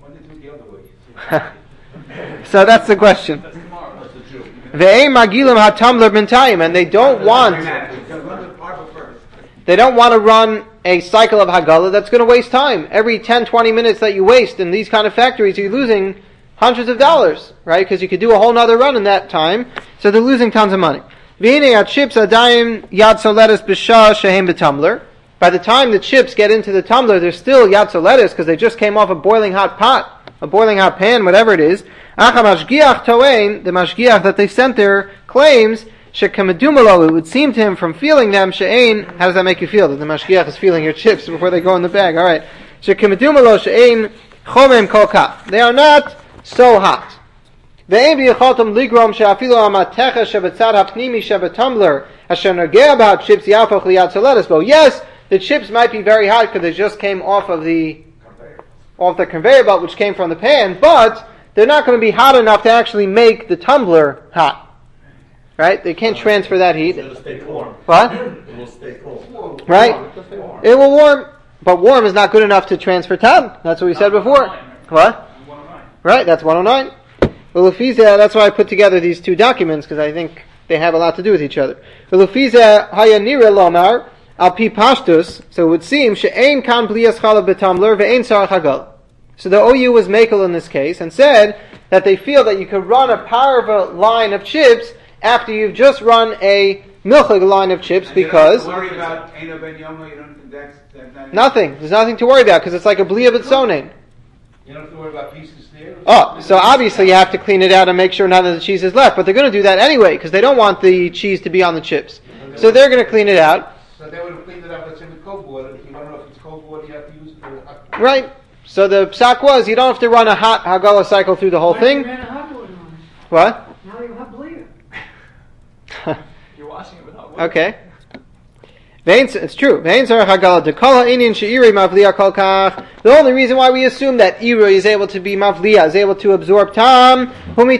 Speaker 1: So that's the question. Ve'ei magilim ha-tumbler b'ntayim, and they don't want they don't want to run a cycle of Haggalah that's going to waste time. Every ten, twenty minutes that you waste in these kind of factories, you're losing hundreds of dollars, right? Because you could do a whole nother run in that time, so they're losing tons of money. V'hinei ha-chips adayim yad soledes b'shah shehem b'tumbler. By the time the chips get into the tumbler, they're still yad soledes because they just came off a boiling hot pot, a boiling hot pan, whatever it is. Acha mashgiach toein, the mashgiach that they sent there, claims shekamedumalo. It would seem to him from feeling them she'ein. How does that make you feel? That the mashgiach is feeling your chips before they go in the bag. All right. Shekamedumalo she'ein chomem kolka. They are not so hot. Ve'ein b'yichotam ligrom she'afilu amatecha shebetzad hapnimi shebetumbler asher nogea about chips yafoch liyad soledes bo. Yes, the chips might be very hot because they just came off of the off the conveyor belt, which came from the pan, but they're not going to be hot enough to actually make the tumbler hot. Right? They can't transfer that heat.
Speaker 8: It'll stay warm.
Speaker 1: What?
Speaker 8: It will stay cold.
Speaker 1: Right? It will warm, but warm is not good enough to transfer tab. That's what we said before. What? Right, that's one oh nine. Well, if he's, uh, that's why I put together these two documents, because I think they have a lot to do with each other. V'lufiza haya nira lomar al pi pashtus. So it would seem she'ein kan bliyas chalav betamler ve'ein sarach hagal. So the O U was makel in this case and said that they feel that you could run a parva line of chips after you've just run a milchig line of chips
Speaker 4: And
Speaker 1: because
Speaker 4: you don't have to worry about Eino Ben Yomo, you don't, that's, that's not...
Speaker 1: nothing. There's nothing to worry about because it's like a bliya b'tzonin.
Speaker 3: You don't have to worry about pieces there?
Speaker 1: Oh, so obviously you have to clean it out and make sure none of the cheese is left. But they're going to do that anyway because they don't want the cheese to be on the chips. So they're going to clean it out.
Speaker 3: So they would have cleaned it up, let's say, with cold water. If you don't know if it's cold water, you have to use it for hot.
Speaker 1: Right. So the psak was you don't have to run a hot Hagala cycle through the whole
Speaker 7: Why do you
Speaker 1: thing.
Speaker 7: ran a hot water on it?
Speaker 1: What?
Speaker 7: Now you have bleeder.
Speaker 6: You're washing it without water.
Speaker 1: Okay. It's true. The only reason why we assume that Ira is able to be mavliya, is able to absorb tam, we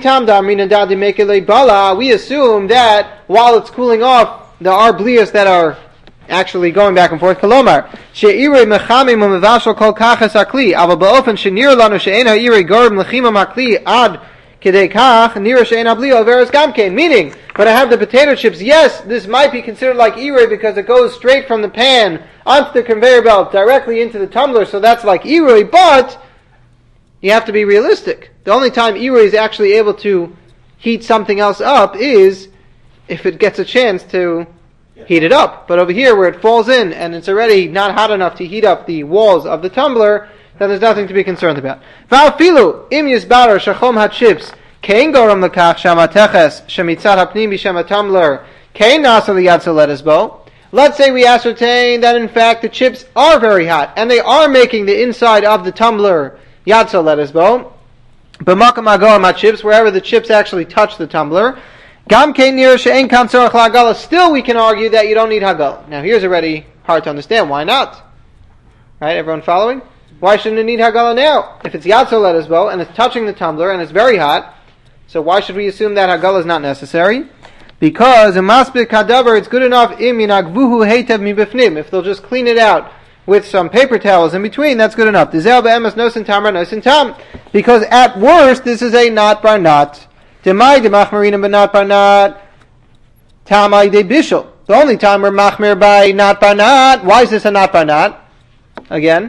Speaker 1: assume that while it's cooling off, there are bliyas that are actually going back and forth. Kalomar, she'irei mechamim umevashal kol kachas akli, aval ba'ofen she'nir lanu she'en ha'irei gorb lechima makli ad kedei kach, nira she'en habliya averes gamkein. Meaning, when I have the potato chips, yes, this might be considered like irei because it goes straight from the pan onto the conveyor belt directly into the tumbler, so that's like irei, but you have to be realistic. The only time irei is actually able to heat something else up is if it gets a chance to heat it up. But over here, where it falls in and it's already not hot enough to heat up the walls of the tumbler, then there's nothing to be concerned about. Va'afilu im yisbarer shachom hachips kein goram lekach shamateches shemitzat hapnim b'shem tumbler kein nasa liyad soledesbo. Let's say we ascertain that in fact the chips are very hot and they are making the inside of the tumbler yad soledesbo. B'makam hagoram hachips, wherever the chips actually touch the tumbler. Gam kein nir she'en kan tzorach la'hagala. Still, we can argue that you don't need hagala. Now, here's already hard to understand. Why not? Right? Everyone following? Why shouldn't it need hagala now? If it's yad soledesbo and it's touching the tumbler and it's very hot, so why should we assume that hagala is not necessary? Because in masbik hadavar, it's good enough im yinagvuhu heitev mibifnim. If they'll just clean it out with some paper towels in between, that's good enough. Dizel be'emes nosin tam ra nosin tam. Because at worst, this is a not bar not. Demai de machmarina but not by not. Tamai de bishul. The only time we're machmir by not by not. Why is this a not by not? Again.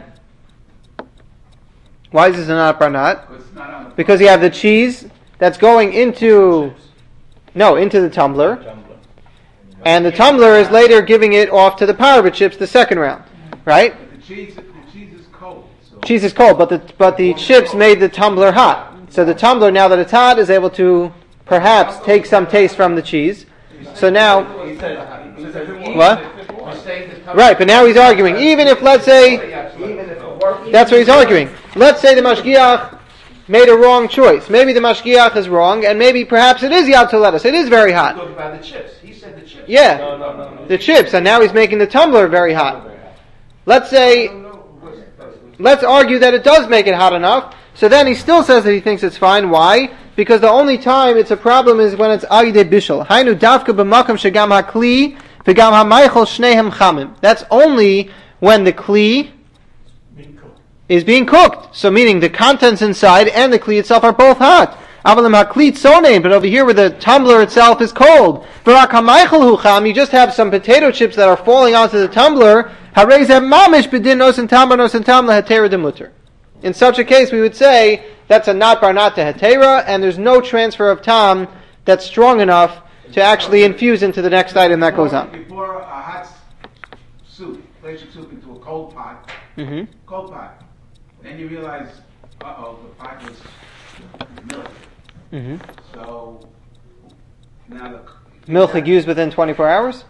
Speaker 1: Why is this a not by not? Because you have the cheese that's going into no into the tumbler, and the tumbler is later giving it off to the parva chips the second round, right?
Speaker 4: The cheese, the cheese is cold. So.
Speaker 1: Cheese is cold, but the but the chips made the tumbler hot. So the tumbler, now that it's hot, is able to perhaps take some taste from the cheese. So now, what? Right, but now he's arguing. Even if, let's say, that's what he's arguing. Let's say the mashgiach made a wrong choice. Maybe the mashgiach is wrong, and maybe perhaps it is yad toledas. It is very hot.
Speaker 3: Talk about the chips. He said the chips.
Speaker 1: Yeah,
Speaker 8: No, no, no, no.
Speaker 1: the chips, and now he's making the tumbler very hot. Let's say, let's argue that it does make it hot enough. So then he still says that he thinks it's fine. Why? Because the only time it's a problem is when it's ayde bishul. Hainu davka b'makam shegam hakli v'gam hamaychol shnehem chamim. That's only when the kli is being cooked. So meaning the contents inside and the kli itself are both hot. Avalim hakli tzonein, but over here where the tumbler itself is cold. V'rak hamaychol hu cham. You just have some potato chips that are falling onto the tumbler. Harei zeh mamish b'din nosen tam nosen tam lehetera demuter. In such a case, we would say that's a not bar not to hetera, and there's no transfer of tam that's strong enough to actually infuse into the next item that goes on.
Speaker 4: You pour a hot soup, place your soup into a cold pot,
Speaker 1: Mm-hmm.
Speaker 4: cold pot. Then you realize, uh-oh, the pot is milk.
Speaker 1: Mm-hmm.
Speaker 4: So now the
Speaker 1: Milk like used within twenty-four hours?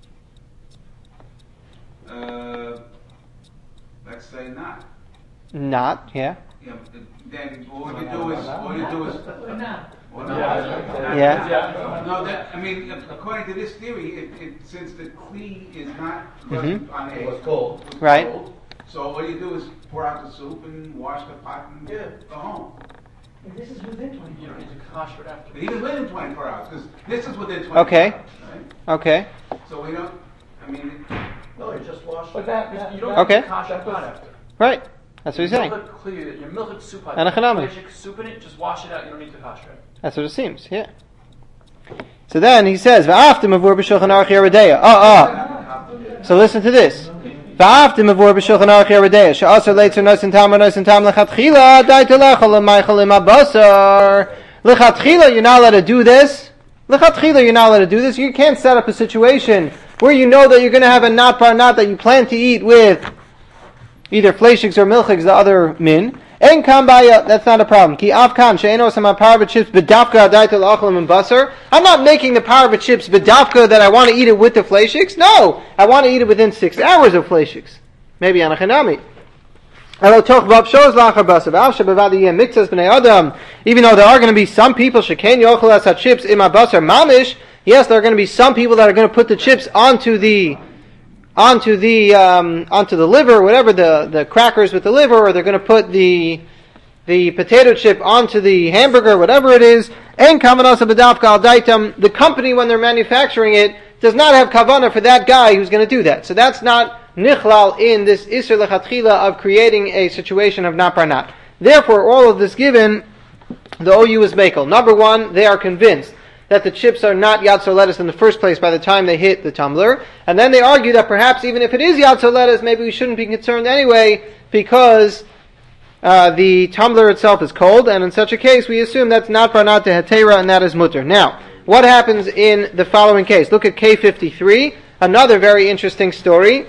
Speaker 4: Uh, let's say not.
Speaker 1: Not, yeah.
Speaker 4: Yeah, then all you do is all you do is.
Speaker 7: Or not.
Speaker 4: Well, no,
Speaker 1: Yeah.
Speaker 4: No, that, I mean, according to this theory, it, it, since the kli is not
Speaker 1: Mhm.
Speaker 4: on a
Speaker 8: It was cold.
Speaker 4: it was
Speaker 1: Right.
Speaker 4: cold, so all you do is pour out the soup and wash the pot and
Speaker 8: Yeah.
Speaker 4: go home.
Speaker 7: And this is within
Speaker 6: You
Speaker 7: twenty-four
Speaker 6: don't need
Speaker 7: hours.
Speaker 6: to kosher it after.
Speaker 4: But even within twenty-four hours, because this is within twenty-four
Speaker 1: Okay.
Speaker 4: hours, right?
Speaker 1: Okay.
Speaker 4: So we don't, I mean,
Speaker 8: No, you just wash
Speaker 6: But
Speaker 8: it.
Speaker 6: that, that you don't
Speaker 1: Okay.
Speaker 6: need to kosher pot after.
Speaker 1: Right. That's what he's saying.
Speaker 6: Your milk clear, your milk soup pot.
Speaker 1: And a chanami.
Speaker 6: Place your soup in it, just wash it out. You don't need to kosher it.
Speaker 1: That's what it seems, yeah. So then he says, "Va'aftim avur b'shulchan aruch yeredeya." Ah, ah. So listen to this. Va'aftim avur b'shulchan aruch yeredeya. She'asar leitzer nosin tam nosin tam lechatchila daita lechol l'maychol l'mabasar. Lechatchila, you're not allowed to do this. Lechatchila, you're not allowed to do this. You can't set up a situation where you know that you're going to have a nat par nat that you plan to eat with either fleishiks or milchiks, the other min. En kambaya, that's not a problem. Ki afkan she'eno sama parva chips bedafka adaitel achalim and basar. I'm not making the parva chips bedafka that I want to eat it with the fleishiks. No, I want to eat it within six hours of fleishiks. Maybe on a chanami. Even though there are going to be some people shekain yochel as chips in my basar mamish, yes, there are going to be some people that are going to put the chips onto the onto the um, onto the liver, whatever the, the crackers with the liver, or they're going to put the the potato chip onto the hamburger, whatever it is. And the company, when they're manufacturing it, does not have kavana for that guy who's going to do that. So that's not nichlal in this isur lechatchila of creating a situation of naparnat. Therefore, all of this given, the O U is makel. Number one, they are convinced that the chips are not yatso lettuce in the first place by the time they hit the tumbler. And then they argue that perhaps even if it is yatso lettuce, maybe we shouldn't be concerned anyway because uh, the tumbler itself is cold. And in such a case, we assume that's not parnat to hetera and that is mutter. Now, what happens in the following case? Look at K fifty-three, another very interesting story,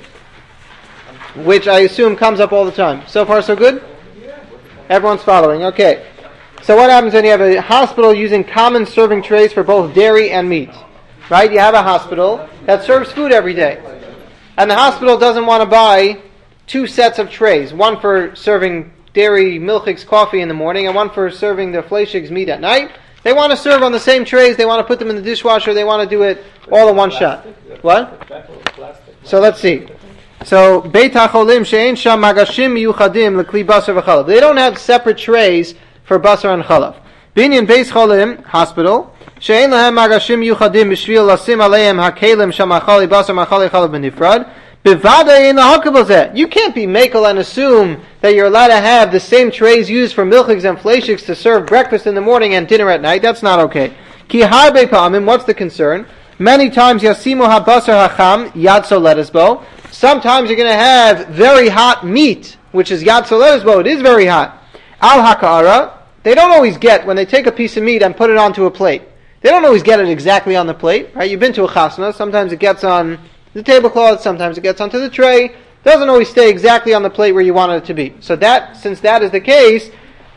Speaker 1: which I assume comes up all the time. So far, so good? Everyone's following. Okay. So what happens when you have a hospital using common serving trays for both dairy and meat? Right? You have a hospital that serves food every day. And the hospital doesn't want to buy two sets of trays. One for serving dairy milchiks coffee in the morning and one for serving the fleishiks meat at night. They want to serve on the same trays. They want to put them in the dishwasher. They want to do it all in one shot. What? So let's see. So, Beit HaCholim she'en sham magashim miyuchadim lekli basar v'chalav. They don't have separate trays for basar and chalav. Binyan Beis Cholim, hospital, she'en lahem magashim miyuchadim b'shvil lasim aleim hakelim sham machali basar machali chalav b'nifrad. Bivada in the hakabazet. You can't be makel and assume that you're allowed to have the same trays used for milchiks and fleishiks to serve breakfast in the morning and dinner at night. That's not okay. Ki harbe pa'amim, what's the concern? Many times yasimu habasar hacham yatso lettucebo. Sometimes you're going to have very hot meat, which is yatso lettucebo. It is very hot. Al haka'ara, they don't always get, when they take a piece of meat and put it onto a plate, they don't always get it exactly on the plate, right? You've been to a chasna, sometimes it gets on the tablecloth, sometimes it gets onto the tray, doesn't always stay exactly on the plate where you want it to be. So that, since that is the case,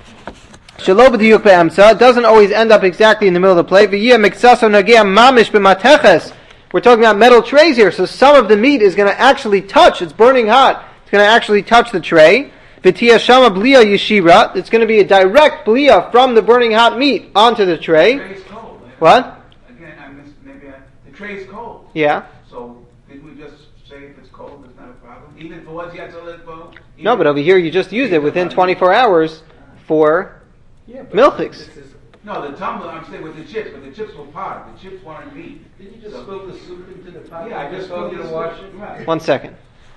Speaker 1: shelo b'diyuk be'emsa, doesn't always end up exactly in the middle of the plate. V'yeh miksaso nagea mamish b'mateches. We're talking about metal trays here, so some of the meat is going to actually touch, it's burning hot, it's going to actually touch the tray. V'tiyah shama blia yeshira, it's going to be a direct blia from the burning hot meat onto the tray.
Speaker 4: The tray is cold. Right?
Speaker 1: What?
Speaker 4: Again, I missed, maybe I, the tray is cold.
Speaker 1: Yeah.
Speaker 4: So, didn't we just say if it's cold, it's not a problem? Even if it was yatso lettucebo?
Speaker 1: No, but over here you just used it within twenty-four hours for
Speaker 2: Yeah, but
Speaker 1: milchiks.
Speaker 2: this is-
Speaker 4: No, the tumbler, I'm saying with the chips, but the chips were part. The chips weren't meat.
Speaker 2: Didn't you just spill the soup into the pot?
Speaker 4: Yeah, I just
Speaker 2: told
Speaker 4: told
Speaker 2: you to wash it.
Speaker 4: Right.
Speaker 1: One second.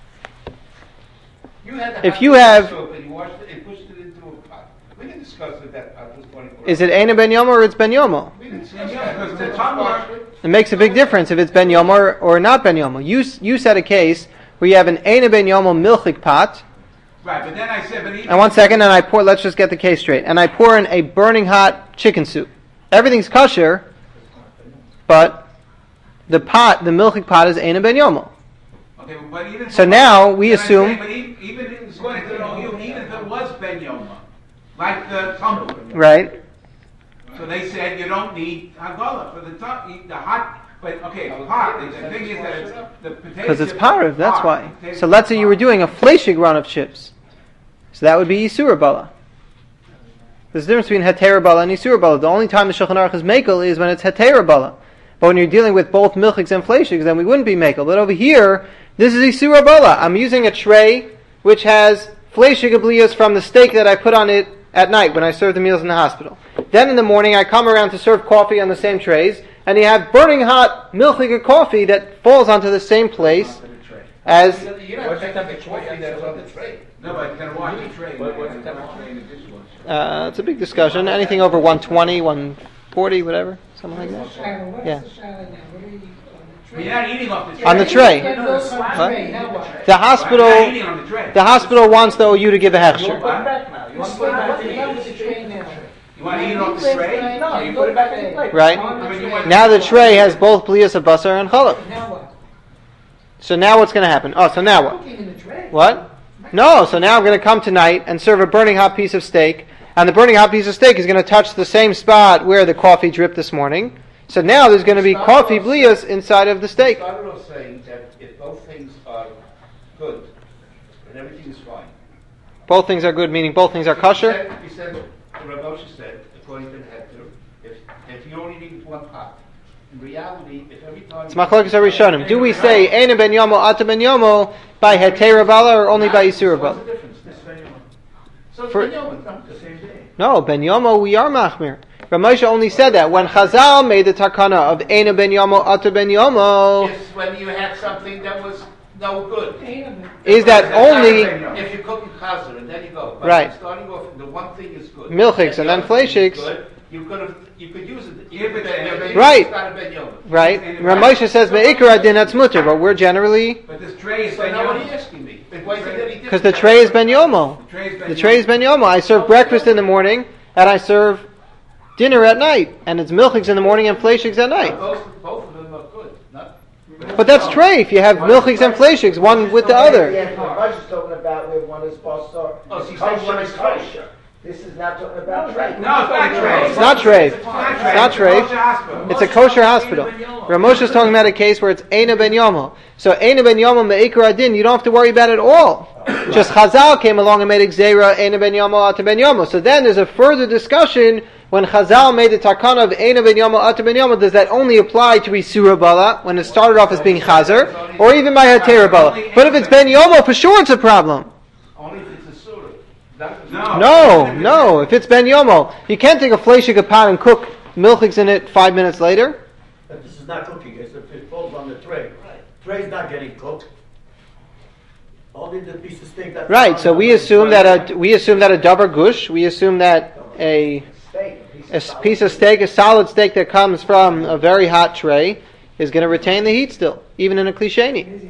Speaker 3: You had the
Speaker 1: If
Speaker 3: hot
Speaker 1: you
Speaker 3: dish
Speaker 1: have-
Speaker 3: soap and you washed it and pushed it into a pot. We can discuss if that pot was twenty-four.
Speaker 1: Is it Eina Ben Yomo or it's Ben Yomo?
Speaker 3: We can discuss
Speaker 4: Yeah,
Speaker 3: that.
Speaker 4: because the
Speaker 3: Let's
Speaker 4: tumbler-
Speaker 3: wash it.
Speaker 1: It makes a big difference if it's Ben Yomo or, or not Ben Yomo. You, s- you said a case where you have an Eina Ben Yomo milchik pot,
Speaker 4: Right, but then I said, but even...
Speaker 1: and one second, and I pour, let's just get the case straight, and I pour in a burning hot chicken soup. Everything's kosher, but the pot, the milchik pot is Eina Ben Yomo.
Speaker 4: Okay, but even...
Speaker 1: So now we
Speaker 4: Then I
Speaker 1: assume-
Speaker 4: say, but even, even if, according to the O U, even if it was Ben Yoma, like the tumbler,
Speaker 1: Right?
Speaker 4: so they said you don't need hagala for the top, the hot... But, okay, it's hot. The the thing is that it's... the potato
Speaker 1: Because it's
Speaker 4: chips
Speaker 1: parav,
Speaker 4: are
Speaker 1: that's
Speaker 4: hot.
Speaker 1: why.
Speaker 4: Potato
Speaker 1: So let's say
Speaker 4: chips
Speaker 1: you
Speaker 4: are
Speaker 1: were
Speaker 4: hot.
Speaker 1: doing a fleshig run of chips. So that would be Yisura Bala. There's a difference between Hetera Bala and Yisura Bala. The only time the Shulchan Aruch is Mekel is when it's Hetera Bala. But when you're dealing with both milchiks and fleshigs, then we wouldn't be Mekel. But over here, this is Yisura Bala. I'm using a tray which has fleshig abliyas from the steak that I put on it at night when I serve the meals in the hospital. Then in the morning, I come around to serve coffee on the same trays, and you have burning hot milchig coffee that falls onto the same place as...
Speaker 3: You don't- you don't take up the coffee that's on the tray.
Speaker 4: No, but you gotta wash the tray.
Speaker 2: What- what's
Speaker 4: You
Speaker 2: the
Speaker 4: gotta wash
Speaker 2: temperature?
Speaker 4: the tray in the dishwasher.
Speaker 1: Uh, it's a big discussion. Anything over one twenty, one forty, whatever, something like
Speaker 7: What's
Speaker 1: that.
Speaker 7: the Shiloh? What
Speaker 1: Yeah.
Speaker 7: is the Shiloh now? What are you, on the tray?
Speaker 3: You're not eating off the tray.
Speaker 1: On the tray.
Speaker 7: Yeah, those on the
Speaker 1: What?
Speaker 7: tray, now what?
Speaker 1: The hospital,
Speaker 3: You're not eating on the tray.
Speaker 1: the hospital wants though you to give a
Speaker 5: You
Speaker 1: hechsher.
Speaker 5: put it back now. You want to put it back
Speaker 7: What's
Speaker 5: in
Speaker 7: the
Speaker 5: the
Speaker 7: number of the tray now?
Speaker 3: You want to eat it off the tray?
Speaker 5: No, you put it back in the plate.
Speaker 1: Right?
Speaker 7: On the tray.
Speaker 1: Now the tray has both blias of basar and challah.
Speaker 7: Now what?
Speaker 1: So now what's going to happen? Oh, so now what?
Speaker 7: Cooking in the tray.
Speaker 1: What? No, so now I'm going to come tonight and serve a burning hot piece of steak, and the burning hot piece of steak is going to touch the same spot where the coffee dripped this morning. So now there's going to be coffee blias inside of the steak.
Speaker 3: We started off saying that if both things are good, and everything is fine.
Speaker 1: Both things are good, meaning both things are kosher.
Speaker 3: He said, the Rav Moshe said, according to the Hector, if, if you only need one pot, in reality, if every time...
Speaker 1: It's machlokes harishonim. Do we say Eina ben yomo, Ata ben yomo by hetera bala or only by isura
Speaker 3: What's
Speaker 1: bala?
Speaker 3: the difference? So
Speaker 1: For-
Speaker 3: it's not the same day.
Speaker 1: No, ben yomo we are machmir. Rav Moshe only said that when Chazal made the takana of Eina ben yomo, Ata ben yomo.
Speaker 3: It's when you had something that was no good.
Speaker 7: Eight of them.
Speaker 1: Is that only
Speaker 3: If you're cooking chazer and then you go, but
Speaker 1: Right.
Speaker 3: starting off, the one thing is good.
Speaker 1: Milchiks and then
Speaker 3: the other thing is
Speaker 1: fleishiks.
Speaker 3: good, You could have, you could use it.
Speaker 4: If it's a-
Speaker 3: It's
Speaker 1: Right.
Speaker 3: not a ben yoma.
Speaker 1: right? Rav Moshe says me'ikra din that's mutter, but we're generally
Speaker 4: But this tray is
Speaker 3: So
Speaker 4: ben
Speaker 3: now what are you
Speaker 4: yomo.
Speaker 3: asking me? Why is it any different?
Speaker 1: because the tray is ben yomo.
Speaker 4: The tray is ben
Speaker 1: The tray is ben yomo. I serve breakfast in the morning and I serve dinner at night, and it's milchiks in the morning and fleishiks at night.
Speaker 3: Both, both of them are good. Not,
Speaker 1: But that's tray. If you have milchiks and fleishiks, one with the other.
Speaker 5: Yeah, Rav is talking about where one is basar,
Speaker 3: Oh, so you say
Speaker 5: kosher
Speaker 3: one
Speaker 5: is
Speaker 3: is
Speaker 5: kosher. This is not talking about tray.
Speaker 4: No, it's not tray.
Speaker 1: It's not tray.
Speaker 4: It's not tray.
Speaker 1: It's not tray.
Speaker 4: Kosher hospital.
Speaker 1: It's a kosher hospital. Rav Moshe is talking about a case where it's Eina ben yomo. So Eina ben yomo me'ikra din, you don't have to worry about it at all. Just Chazal came along and made Xera Eina ben yomo Ata ben yomo. So then there's a further discussion when Chazal made the takana of Eina ben yomo Ata ben yomo. Does that only apply to Isura Bala when it started off as being Chazer, or even by Hatera Bala? But if it's ben yomo, for sure it's a problem.
Speaker 3: only if it's a surah. That-
Speaker 4: No.
Speaker 1: No, no. If it's ben yomo, you can't take a fleishik pot and cook milchiks in it five minutes later.
Speaker 8: But this is not cooking, it's if it falls on the tray. Tray's not getting cooked. Only the piece of steak that.
Speaker 1: Right. So we assume that a we assume that a davar gush. We assume that a
Speaker 5: Steak,
Speaker 1: a s- piece of steak, a solid steak that comes from a very hot tray, is going to retain the heat still, even in a klisheni.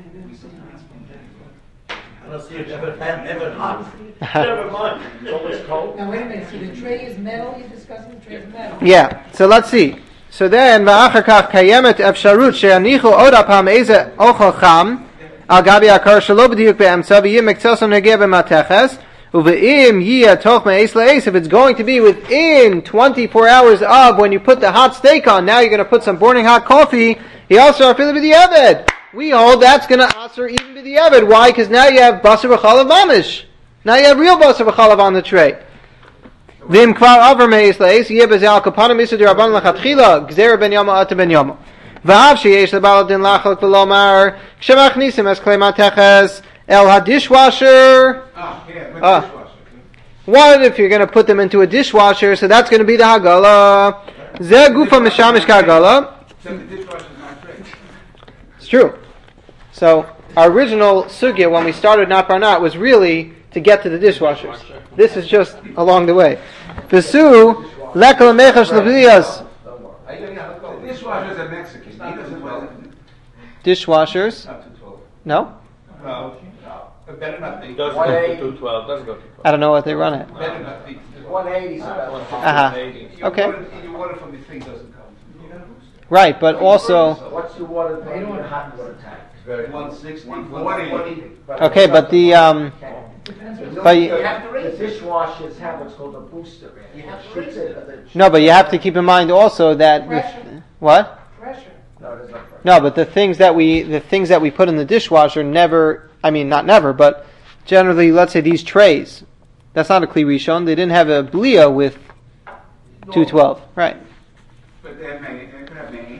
Speaker 8: I don't see it ever, ever hot. Never mind, it's always cold.
Speaker 7: Now, wait a minute, so the tray is metal, you're discussing the tray is metal?
Speaker 1: Yeah. So let's see. So then, va'achar kach kayemet efsharut she'anichu od apam eze ochel cham al gabi akar shelo b'diuk be'emtza v'yim mektsasam negeh b'mateches uve'im yiyah toch me'es la'es. If it's going to be within twenty-four hours of when you put the hot steak on, now you're going to put some boiling hot coffee. He also afilu b'di'eved. We hold that's going to answer even b'di'eved. Why? Because now you have basar v'chalav mamish. Now you have real basar v'chalav on the tray. Vim kvar over meis leis yeh bezel al kapanim isur rabban lachatchila gzer ben yama ata ben yama. V'av sheyesh lebal din lachalak v'lomar k'shemachnisim es klei mateches el hadishwasher.
Speaker 4: Ah, yeah, with
Speaker 1: Ah.
Speaker 4: dishwasher.
Speaker 1: What if you're going to put them into a dishwasher? So that's going to be the hagala. Zeh gufa mishamish kagala.
Speaker 4: Except the dishwasher's not tray.
Speaker 1: It's true. So our original sugya when we started Not Bar Not was really to get to the dishwashers. This is just along the way. V'su lekal mechash lebliyas.
Speaker 4: The dishwasher's a Mexican. He doesn't well.
Speaker 1: Dishwashers?
Speaker 3: Not to twelve.
Speaker 1: No?
Speaker 3: No. But better not be.
Speaker 5: Doesn't go to
Speaker 8: two twelve, doesn't go to twelve.
Speaker 1: I don't know what they run at.
Speaker 3: Better not be.
Speaker 5: One eighty is about.
Speaker 1: Uh-huh.
Speaker 3: Your
Speaker 1: Okay.
Speaker 3: water- Your water from the thing doesn't come.
Speaker 1: Right, but also,
Speaker 5: What's your water tank, your hot water tank?
Speaker 3: One sixty,
Speaker 4: one
Speaker 3: one
Speaker 4: forty.
Speaker 3: forty.
Speaker 1: okay, but the, um, but
Speaker 3: You
Speaker 1: you,
Speaker 3: have to
Speaker 5: The
Speaker 3: raise it.
Speaker 5: dishwashers have what's called a booster.
Speaker 3: You have to
Speaker 5: Shoots
Speaker 3: raise
Speaker 5: it
Speaker 3: it.
Speaker 5: at the-
Speaker 1: no, but you have to keep in mind also that,
Speaker 7: Pressure.
Speaker 1: what?
Speaker 7: Pressure.
Speaker 5: No, there's no pressure.
Speaker 1: No, but the things that we, the things that we put in the dishwasher never, I mean, not never, but generally, let's say these trays, that's not a kli rishon, they didn't have a blia with two twelve, right?
Speaker 4: But they have many, they could have many.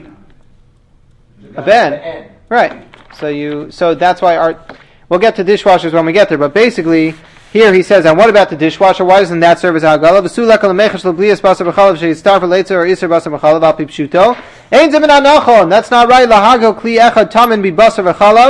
Speaker 1: A ben.
Speaker 5: The end.
Speaker 1: Right. So you, so that's why our, we'll get to dishwashers when we get there, but basically, here he says, and what about the dishwasher? Why doesn't that serve as hagala? V'su lekal mechash leblias basar b'chalav sheyitztar for leitzer or iser basar b'chalav al pi pshuto. Ein zemin anachon. That's not right. Lahago kli echad tamin bi basar b'chalav.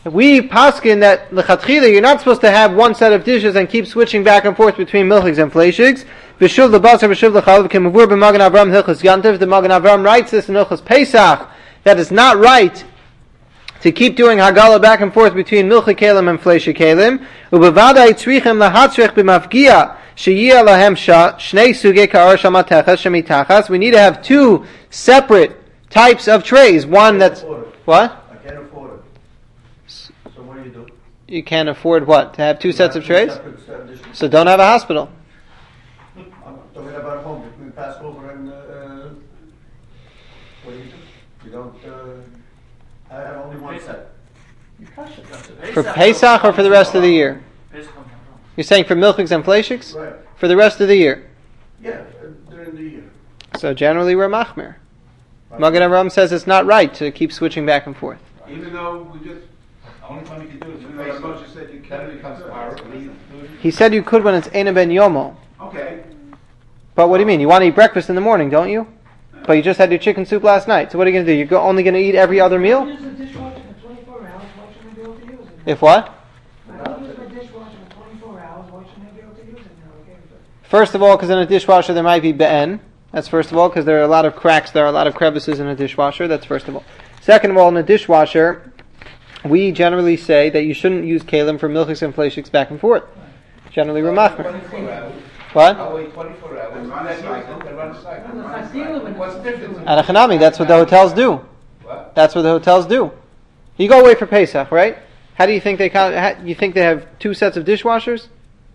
Speaker 1: we paskin that lechatchila you're not supposed to have one set of dishes and keep switching back and forth between milchigs and fleishigs. V'shuv lebasar v'shuv lechalav k'mavur b'magen Avram hilchos yantiv. The Magen Avram writes this in Hilchos Pesach that it's not right to keep doing hagala back and forth between milchig kelim and fleishig kelim. Ubevadai tzrichem lahatzrich b'mafgia sheyia lahem shnei sugei ka'or shamatechas shemitachas. We need to have two separate types of trays. One that's what?
Speaker 8: I can't afford it. So what do you do?
Speaker 1: You can't afford what? To have two sets of
Speaker 8: Two
Speaker 1: trays?
Speaker 8: separate set dishes.
Speaker 1: So don't have a hospital.
Speaker 8: I'm talking about home, between Passover and, uh, what do you do? You don't, uh, I have only one set.
Speaker 1: For Pesach or for the rest of the year? You're saying for milchigs and fleishigs?
Speaker 8: Right.
Speaker 1: For the rest of the year.
Speaker 8: Yeah, uh, during the year.
Speaker 1: So generally we're machmir. Magen Avraham says it's not right to keep switching back and forth.
Speaker 4: Even though we just,
Speaker 3: Only time you can do it is
Speaker 4: even
Speaker 3: in
Speaker 4: though the
Speaker 3: Pesach.
Speaker 4: Moshe said you
Speaker 3: Then
Speaker 4: can't.
Speaker 3: it becomes our.
Speaker 1: He said you could when it's Eina ben Yomo.
Speaker 4: Okay.
Speaker 1: But what do you mean? You want to eat breakfast in the morning, don't you? But you just had your chicken soup last night. So what are you going to do? You're go- only going to eat every other meal?
Speaker 7: Use the dishwasher for twenty-four hours, why shouldn't I be able to use it?
Speaker 1: If what?
Speaker 7: I don't use my dishwasher for twenty-four hours, why shouldn't I be able to use it now? Okay, but
Speaker 1: First of all, because in a dishwasher there might be be'en. That's first of all, because there are a lot of cracks, there are a lot of crevices in a dishwasher. That's first of all. Second of all, in a dishwasher, we generally say that you shouldn't use kalim for milchigs and fleishigs back and forth. Generally, we're machmir.
Speaker 3: twenty-four hours.
Speaker 1: What?
Speaker 3: I'll wait twenty-four hours.
Speaker 4: And run a
Speaker 3: Then use
Speaker 4: cycle.
Speaker 3: it, then run a cycle.
Speaker 7: I'm not dealing with
Speaker 3: What's the difference?
Speaker 1: At a Hanami, that's what the hotels do.
Speaker 3: What?
Speaker 1: That's what the hotels do. You go away for Pesach, right? How do you think they count? How, you think they have two sets of dishwashers?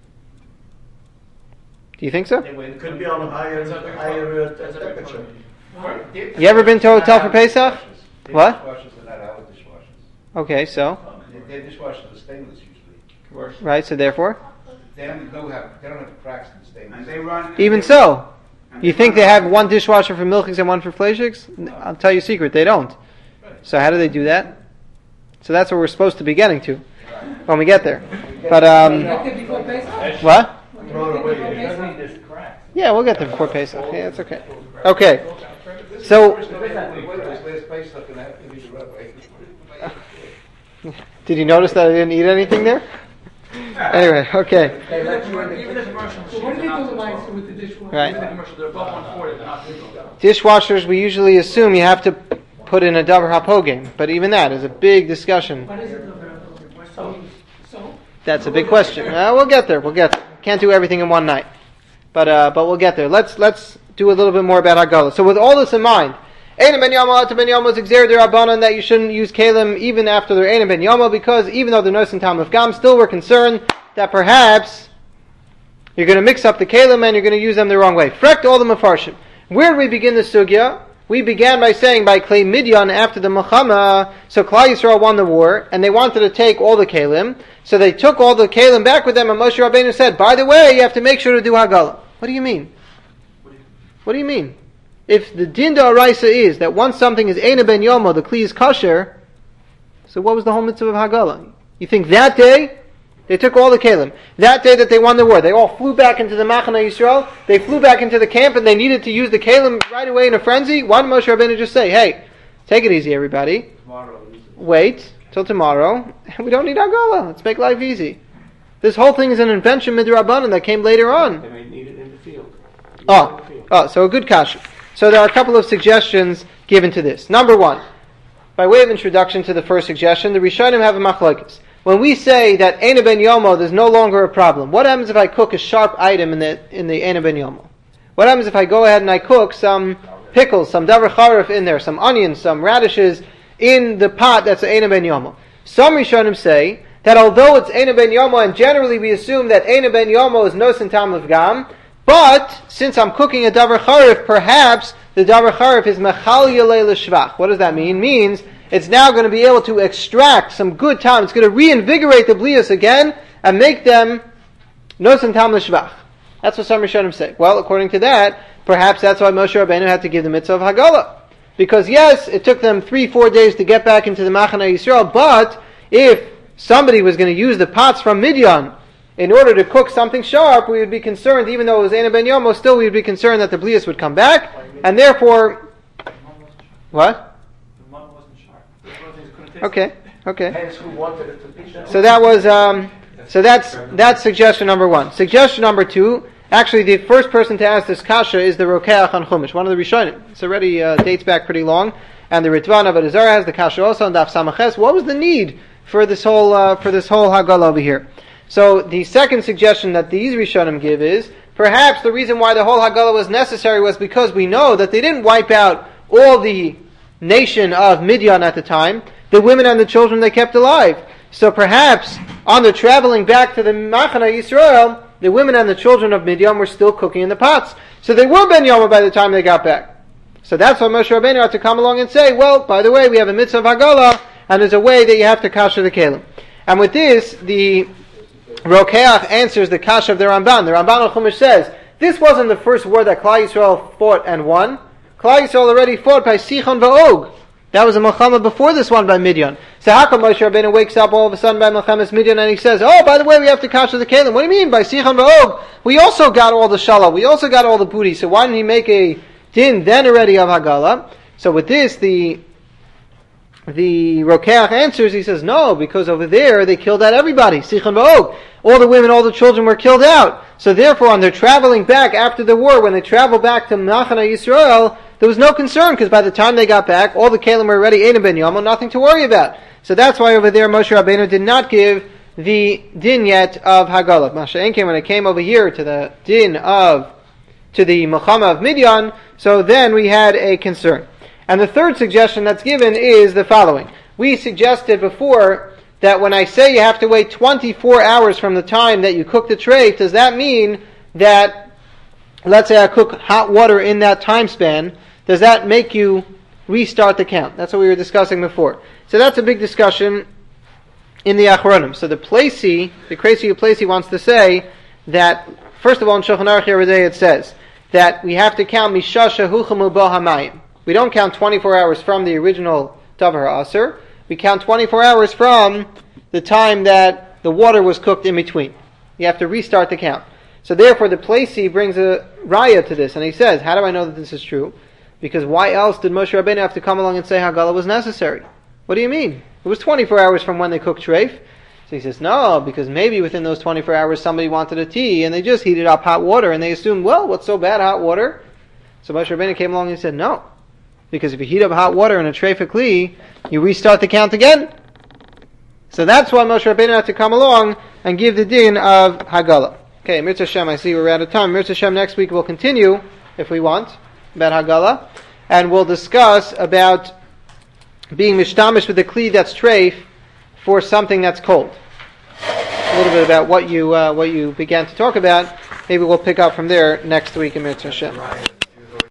Speaker 1: Do you think so?
Speaker 8: It could be on a higher, higher uh, temperature.
Speaker 1: You ever been to a hotel for Pesach?
Speaker 3: Their
Speaker 1: What?
Speaker 3: dishwashers are not our dishwashers.
Speaker 1: Okay, so
Speaker 3: Their dishwashers are stainless usually.
Speaker 1: right, so therefore,
Speaker 3: They don't know have, they don't have cracks in the stainless.
Speaker 4: And they run.
Speaker 1: even so, you think they have one dishwasher for milchigs and one for fleishigs? I'll tell you a secret, they don't. So how do they do that? So that's what we're supposed to be getting to when we get there. But um,
Speaker 7: get there before Pesach?
Speaker 1: what?
Speaker 8: Throw it away.
Speaker 1: Yeah, we'll get there before Pesach. Yeah, it's okay. Okay. So,
Speaker 3: Wait, this last Pesach and I have to be the right way.
Speaker 1: did you notice that I didn't eat anything there? Anyway, okay.
Speaker 6: Even the commercial, even the commercial
Speaker 7: So what do
Speaker 6: machines
Speaker 7: they
Speaker 6: are
Speaker 7: do
Speaker 6: not
Speaker 7: with
Speaker 6: so
Speaker 7: the
Speaker 6: strong.
Speaker 7: with the dishwasher?
Speaker 1: Right.
Speaker 6: Even the commercial, they're above one forty, they're not too strong.
Speaker 1: Dishwashers, we usually assume you have to put in a davar hapogim, but even that is a big discussion.
Speaker 7: What is it? So, so,
Speaker 1: That's a big question. Uh, we'll get there. We'll get there. Can't do everything in one night, but uh, but we'll get there. Let's let's do a little bit more about Haggalah. So with all this in mind, Eina ben Yama, Ata ben Yama is exer d'Rabbanan that you shouldn't use kalim even after they're Eina ben Yama, because even though they're nos and tam of gam, still we're concerned that perhaps you're going to mix up the kalim and you're going to use them the wrong way. Frekt all the mafarshim. Where did we begin the sugya? We began by saying by Klei Midyan after the Milchama, so Klal Yisrael won the war, and they wanted to take all the kalim, so they took all the kalim back with them, and Moshe Rabbeinu said, by the way, you have to make sure to do Haggalah. What do you mean? What do you mean? If the din d'oraisa is that once something is Eina ben Yomo, the Kli is kosher, so what was the whole mitzvah of Haggalah? You think that day, they took all the kalim. That day that they won the war, they all flew back into the Machane Yisrael, they flew back into the camp, and they needed to use the kalim right away in a frenzy. Why did Moshe Rabbeinu just say, hey, take it easy everybody, wait till tomorrow, we don't need Haggalah, let's make life easy. This whole thing is an invention midrabanan that came later on.
Speaker 2: They may need it in the field.
Speaker 1: Oh, oh, so a good kasha. So there are a couple of suggestions given to this. Number one, by way of introduction to the first suggestion, the Rishonim have a machlokes. When we say that Eina ben Yomo, there's no longer a problem. What happens if I cook a sharp item in the in the Eina ben Yomo? What happens if I go ahead and I cook some pickles, some davar charif in there, some onions, some radishes in the pot that's Eina ben Yomo? Some Rishonim say that although it's Eina ben Yomo, and generally we assume that Eina ben Yomo is nos and tam of gam, but since I'm cooking a davar charif, perhaps the davar charif is mechal yalei l'shvach. What does that mean? It means it's now going to be able to extract some good time. It's going to reinvigorate the blias again and make them nos and tam l'shvach. That's what some Rishonim say. Well, according to that, perhaps that's why Moshe Rabbeinu had to give the mitzvah of Haggalah. Because yes, it took them three, four days to get back into the Machane Yisrael, but if somebody was going to use the pots from Midian in order to cook something sharp, we would be concerned, even though it was Eina ben Yomo, still we would be concerned that the blias would come back, and therefore, what? Okay, Okay.
Speaker 5: Depends who wanted it to be.
Speaker 1: So that was, um, so that's, that's suggestion number one. Suggestion number two, actually the first person to ask this kasha is the Rokeach on Chumash, one of the Rishonim. It's already, uh, dates back pretty long. And the Ritvan of Adazar has the kasha also on Daf Samaches. What was the need for this whole, uh, for this whole Haggalah over here? So the second suggestion that these Rishonim give is, perhaps the reason why the whole Haggalah was necessary was because we know that they didn't wipe out all the nation of Midian at the time. The women and the children they kept alive. So perhaps on the traveling back to the Machana Yisrael, the women and the children of Midian were still cooking in the pots. So they were Ben Yoma by the time they got back. So that's why Moshe Rabbeinu had to come along and say, well, by the way, we have a mitzvah of Haggalah, and there's a way that you have to kasher the kelim. And with this, the Rokeach answers the kasha of the Ramban. The Ramban al Chumash says, this wasn't the first war that Klal Yisrael fought and won. Klal Yisrael already fought by Sichon va'og. That was a Milchama before this one by Midian. So how come Moshe Rabbeinu wakes up all of a sudden by Milchamas Midian and he says, oh, by the way, we have to kasher the kelim. What do you mean? By Sichon va'og, we also got all the shala. We also got all the booty. So why didn't he make a din then already of Haggalah? So with this, the the Rokeach answers, he says, no, because over there they killed out everybody. Sichon va'og. All the women, all the children were killed out. So therefore, on their traveling back after the war, when they traveled back to Machana Yisrael, there was no concern, because by the time they got back, all the kelim were already Ein Ben Yoma, nothing to worry about. So that's why over there Moshe Rabbeinu did not give the din yet of Haggalah. Masha'en came when it came over here to the din of, to the Milchama of Midian, so then we had a concern. And the third suggestion that's given is the following. We suggested before that when I say you have to wait twenty-four hours from the time that you cook the treif, does that mean that, let's say I cook hot water in that time span, does that make you restart the count? That's what we were discussing before. So that's a big discussion in the Achronim. So the Placey, the Crazy Placey wants to say that, first of all in Shulchan Aruch Yeridei it says that we have to count Mishasha Huchamu Bo Hamayim. We don't count twenty-four hours from the original Davar HaAsr. We count twenty-four hours from the time that the water was cooked in between. You have to restart the count. So therefore the Placey brings a raya to this, and he says, how do I know that this is true? Because why else did Moshe Rabbeinu have to come along and say Haggalah was necessary? What do you mean? It was twenty-four hours from when they cooked treif. So he says, no, because maybe within those twenty-four hours somebody wanted a tea, and they just heated up hot water, and they assumed, well, what's so bad, hot water? So Moshe Rabbeinu came along and said, no. Because if you heat up hot water in a treif kli, you restart the count again. So that's why Moshe Rabbeinu had to come along and give the din of Haggalah. Okay, Mirza Hashem, I see we're out of time. Mirza Hashem, next week we'll continue, if we want, about Haggalah, and we'll discuss about being mishtamish with the kli that's treif for something that's cold. A little bit about what you uh, what you began to talk about. Maybe we'll pick up from there next week in Mirza Hashem.